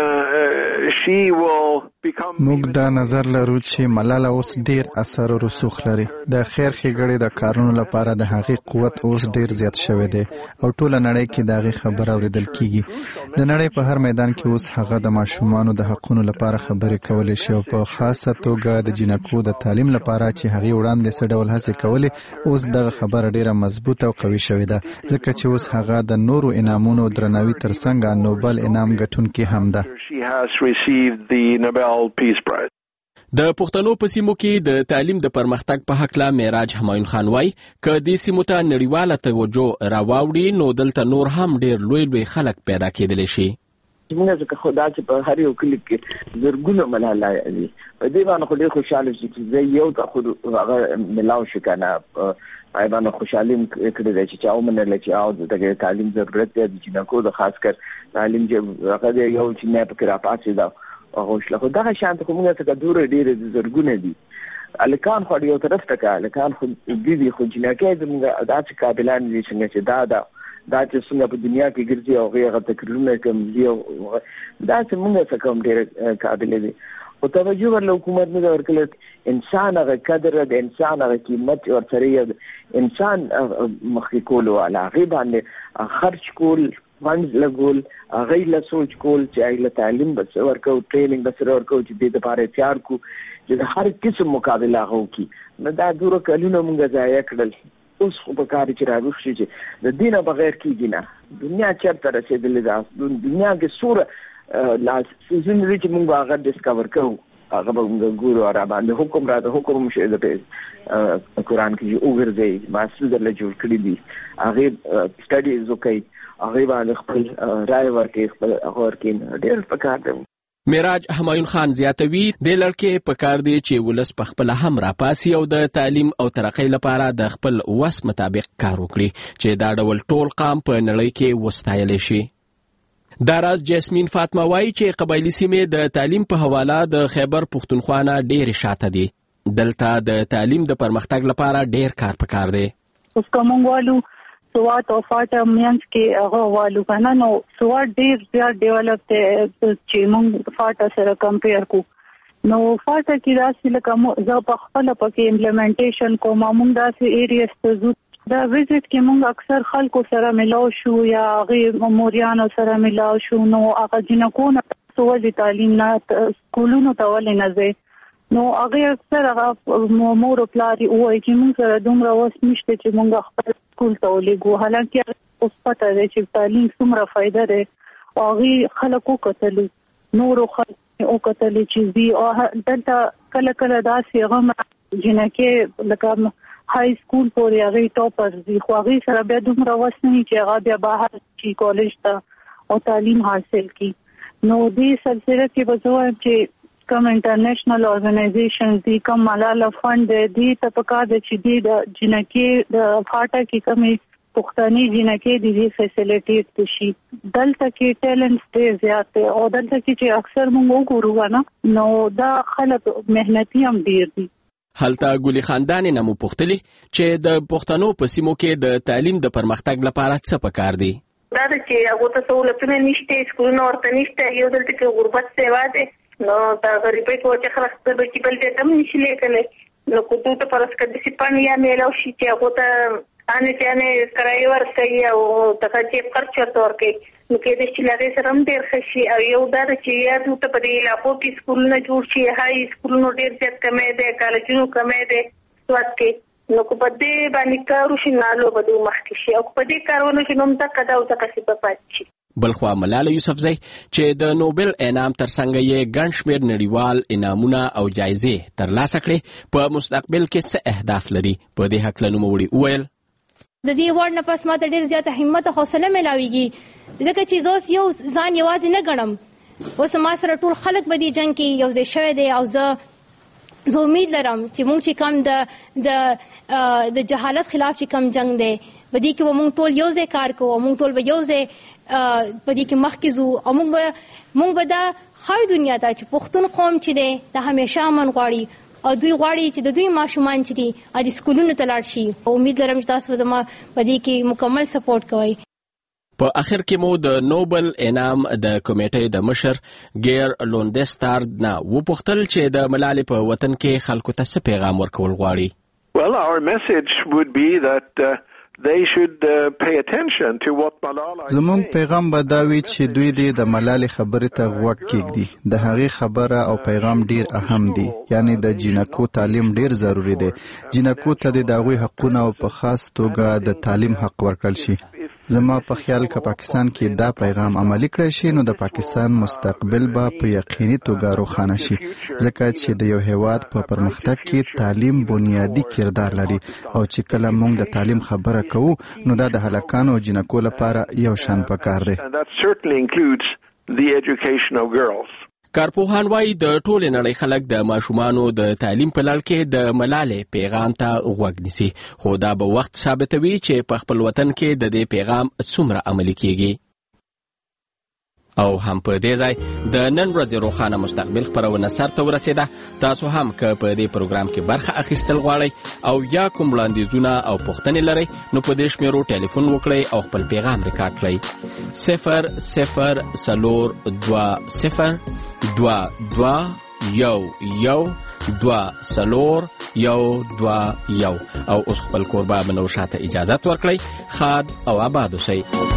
S23: she will become.
S14: موږ دا نظر لرو چې ملاله اوس ډیر اثر او رسوخ لري. د خیر ښېګړې د کارونو لپاره د هغې قوت اوس ډیر زیات شوی دی او ټوله نړۍ کې د هغې خبره اورېدل کیږي. د نړۍ په هر میدان کې اوس هغه د ماشومانو د حقونو لپاره خبرې کولی شي او په خاصه توګه د جنکو د تعلیم لپاره چې هغې وړاندې څه ډول هڅې کولې، اوس دغه خبره ډیره مضبوطه او قوي شوې ده ځکه چې اوس هغه د نورو انعامونو درناوي ترڅنګ نوبل انعام ګټونکې هم ده.
S23: She has received the Nobel Peace Prize.
S16: د پښتنو په سیمو کې د تعلیم د پرمختګ په هکله معراج همایون خان وایي که دې سیمو ته نړیواله توجه راواوړي نو دلته نور هم ډیر لوی خلک پیدا کېدلی شي.
S19: موږ ځکه خو دا چې په هر یو کلي کې زرګونه ملاله دي په دې باندې خو ډېر خوشحاله شي چې زه یو ته خو هغه ملاو شي که نه پای باندې خوشحالي کړې ده چې چا ومنله چې او دغه تعلیم ضرورت دی د جنکو د خاص کر تعلیم چې هغه دی یو چې نه پکې راپاڅېده هغه شله خو دغه شان ته خو موږ څخه دوره ډېرې زرګونه دي. الکان خو یو طرف ته که الکان خو دي خو جنکۍ زموږ داسې قابلان دي څنګه چې دا چې څنګه په دنیا کې ګرځي او هغه تکرارونه کوي او دا چې موږ څه کوم ډېر قابل دي. او توجه ورله حکومت نه ورکړي انسان هغه قدر د انسان هغه قیمت ورسره انسان مخکې کولو علا هغې باندې خرچ کول فنډز لګول هغې له سوچ کول چې هغې له تعلیم به څه ورکو ټریننګ به سره ورکو چې دې دپاره تیار کړو چې د هر قسم مقابله هغه وکړي. نو دا دوره کلونه موږ ضایع کړل. اوس خو په کار چې راروښ شي چې د دینه بغیر کېږي نه. دنیا چېرته رسېدلې ده دنیا کې څومره سیزن لري چې موږ هغه ډسکور کوو هغه به موږ ګورو را باندې حکم را د حکم شي د قرآن کې وګرځي محصول درله جوړ کړي دي هغې سټډیز وکړي هغې باندې خپل رای ورکړي خپل هغه ورکړي ډېر په کار دی.
S16: معراج همایون خان زیاتوي د لړکې په کار دی چې ولس په خپل هم راپاسي او د تعلیم او ترقۍ لپاره د خپل وس مطابق کار وکړي چې دا ډول ټول قام په نړۍ کې وستایلی شي. دا راز جاسمین فاطمه وایي چې قبایلي سیمې د تعلیم په حواله د خیبر پښتونخوا نه ډېرې شاته دي. دلته د تعلیم د پرمختګ لپاره ډېر کار پکار دی.
S12: اوس که موږ والو سوات او فاټه منځ کې هغه والو که نه نو سوات ډېر زیات ډیولپ دی چې موږ فاټه سره کمپیر کړو. نو فاټه کې داسې لکه زه په خپله پکې امپلیمنټیشن کوم موږ داسې ایریز ته ځو دا ویزټ کې موږ اکثر خلکو سره ملاو شو یا هغې موریانو سره ملاو شو نو هغه جنکو نه ولې تعلیم نه سکولونو ته ولې نه ځئ نو هغې اکثر هغه مور او پلار یې ووایي چې موږ سره دومره وس نشته چې موږ خپل سکول ته ولېږو حالانکې اوس پته دی چې تعلیم څومره فایده دی او هغې خلک وکتلي نورو خلک وکتلي چې ځي او دلته کله کله داسې هغه جنکې لکه های سکول پورې هغې ټاپرز دي خو هغې سره بیا دومره وس نه وي چې هغه بیا بهر شي کالج ته او تعلیم حاصل کړي. نو دې سلسله کې به زه وایم چې کوم انټرنیشنل ارګنایزیشنز دي کوم ملاله فنډ دی دې ته پکار دی چې دې د جنکې د فاټه کې کومې پښتني جنکې دي دې فیسیلیټیټ شي. دلته کې ټیلنټس ډېر زیات دی او دلته کې چې اکثر موږ وګورو نه نو دا خلک محنتي هم ډېر دي.
S16: هلته ګلي خاندانې نه مو پوښتلي چې د پښتنو په سیمو کې د تعلیم د پرمختګ لپاره څه پکار دی.
S21: دا چې هغه ته سہولتونه نشته سکولونه ورته نشته یو دلته کې غربت سیوا دی نو دا غریبۍ په وجه خلک خپل بچي بل ځای ته هم نشي لیکلی نو کلتور ته فرض کړه داسې پاڼې یا میلاو شي چې هغو ته انې چانې کرایې ورکوي او دغه جیب خرچ ورته ورکوي نو کېدای شي له هغې سره هم ډېر ښه شي او یو دا ده چې یا دلته په دې علاقو کې سکولونه جوړ شي هاي سکولونو ډېر زیات کمی دی کالجونو کمی دی سوات کې نو که په دې باندې کار وشي نالو به دوی مخکې شي او که په دې کار ونه شي نو همدغه دا او دغسې به پاتې شي.
S16: بلخوا ملاله یوسفزۍ چې د نوبل انعام ترڅنګ یې ګڼ شمېر نړیوال انعامونه او جایزې ترلاسه کړې په مستقبل کې څه اهداف لري په دې هکله نوموړي وویل
S18: د دې وړ نه پس ماته ډېر زیاته همت او حوصله میلاویږي ځکه چې زه اوس یو ځان یوازې نه ګڼم اوس ما سره ټول خلک به دې جنګ کې یو ځای شوی دی او زه امید لرم چې موږ چې کم د جهالت خلاف چې کم جنگ دی په دې کې به موږ ټول یو ځای کار کوو موږ ټول به یو ځای په دې کې مخکې ځو او موږ به دا ښایو دنیا ته چې پښتون قوم چې دی دا همیشه امن غواړي او دوی غواړي چې د دوی ماشومان چې دي د سکولونو ته لاړ شي او امید لرم چې تاسو به زما په دې کې مکمل سپورټ کوئ.
S16: په اخر کې مو د نوبل انعام د کمیټې د مشر ګیر لوندستارد نه وپوښتل چې د ملالۍ په وطن کې خلکو ته څه پیغام ورکول غواړي.
S23: Well, our message would be that they should pay attention to what Malala is
S14: زموږ پیغام به دا وي چې دوی دې د ملالۍ خبرې ته غوږ کېږدي. د هغې خبره او پیغام ډیر اهم دی، یعنی د جنکو تعلیم ډیر ضروری دی. جنکو ته د هغوی حقونه او په خاص توګه د تعلیم حق ورکړل شي. زما په خیال که پاکستان کې دا پیغام عملی کړی شي نو د پاکستان مستقبل به په یقیني توګه روښانه شي، ځکه چې د یو هیواد په پرمختګ کې تعلیم بنیادی کردار لري او چې کله موږ د تعلیم خبره کوو نو دا د هلکانو او جنکو لپاره یو شان پکار دی.
S16: کارپوهان وایي د ټولې نړۍ خلک د ماشومانو د تعلیم په لړ کې د ملالۍ پیغام ته غوږ نیسي، خو دا به وخت ثابتوي چې په خپل وطن کې د دې پیغام څومره عملي کیږي. او هم په دې ځای د نن ورځې روښانه مستقبل خپرونه سرته ورسېده. تاسو هم که په دې پروګرام کې برخه اخیستل غواړئ او یا کوم وړاندیزونه او پوښتنې لرئ نو په دې شمیرو ټلیفون وکړئ او خپل پیغام ریکارډ کړئ. 002212 او اوس خپل کوربه منو شاته اجازت ورکړئ. خاد او آباد اوسئ.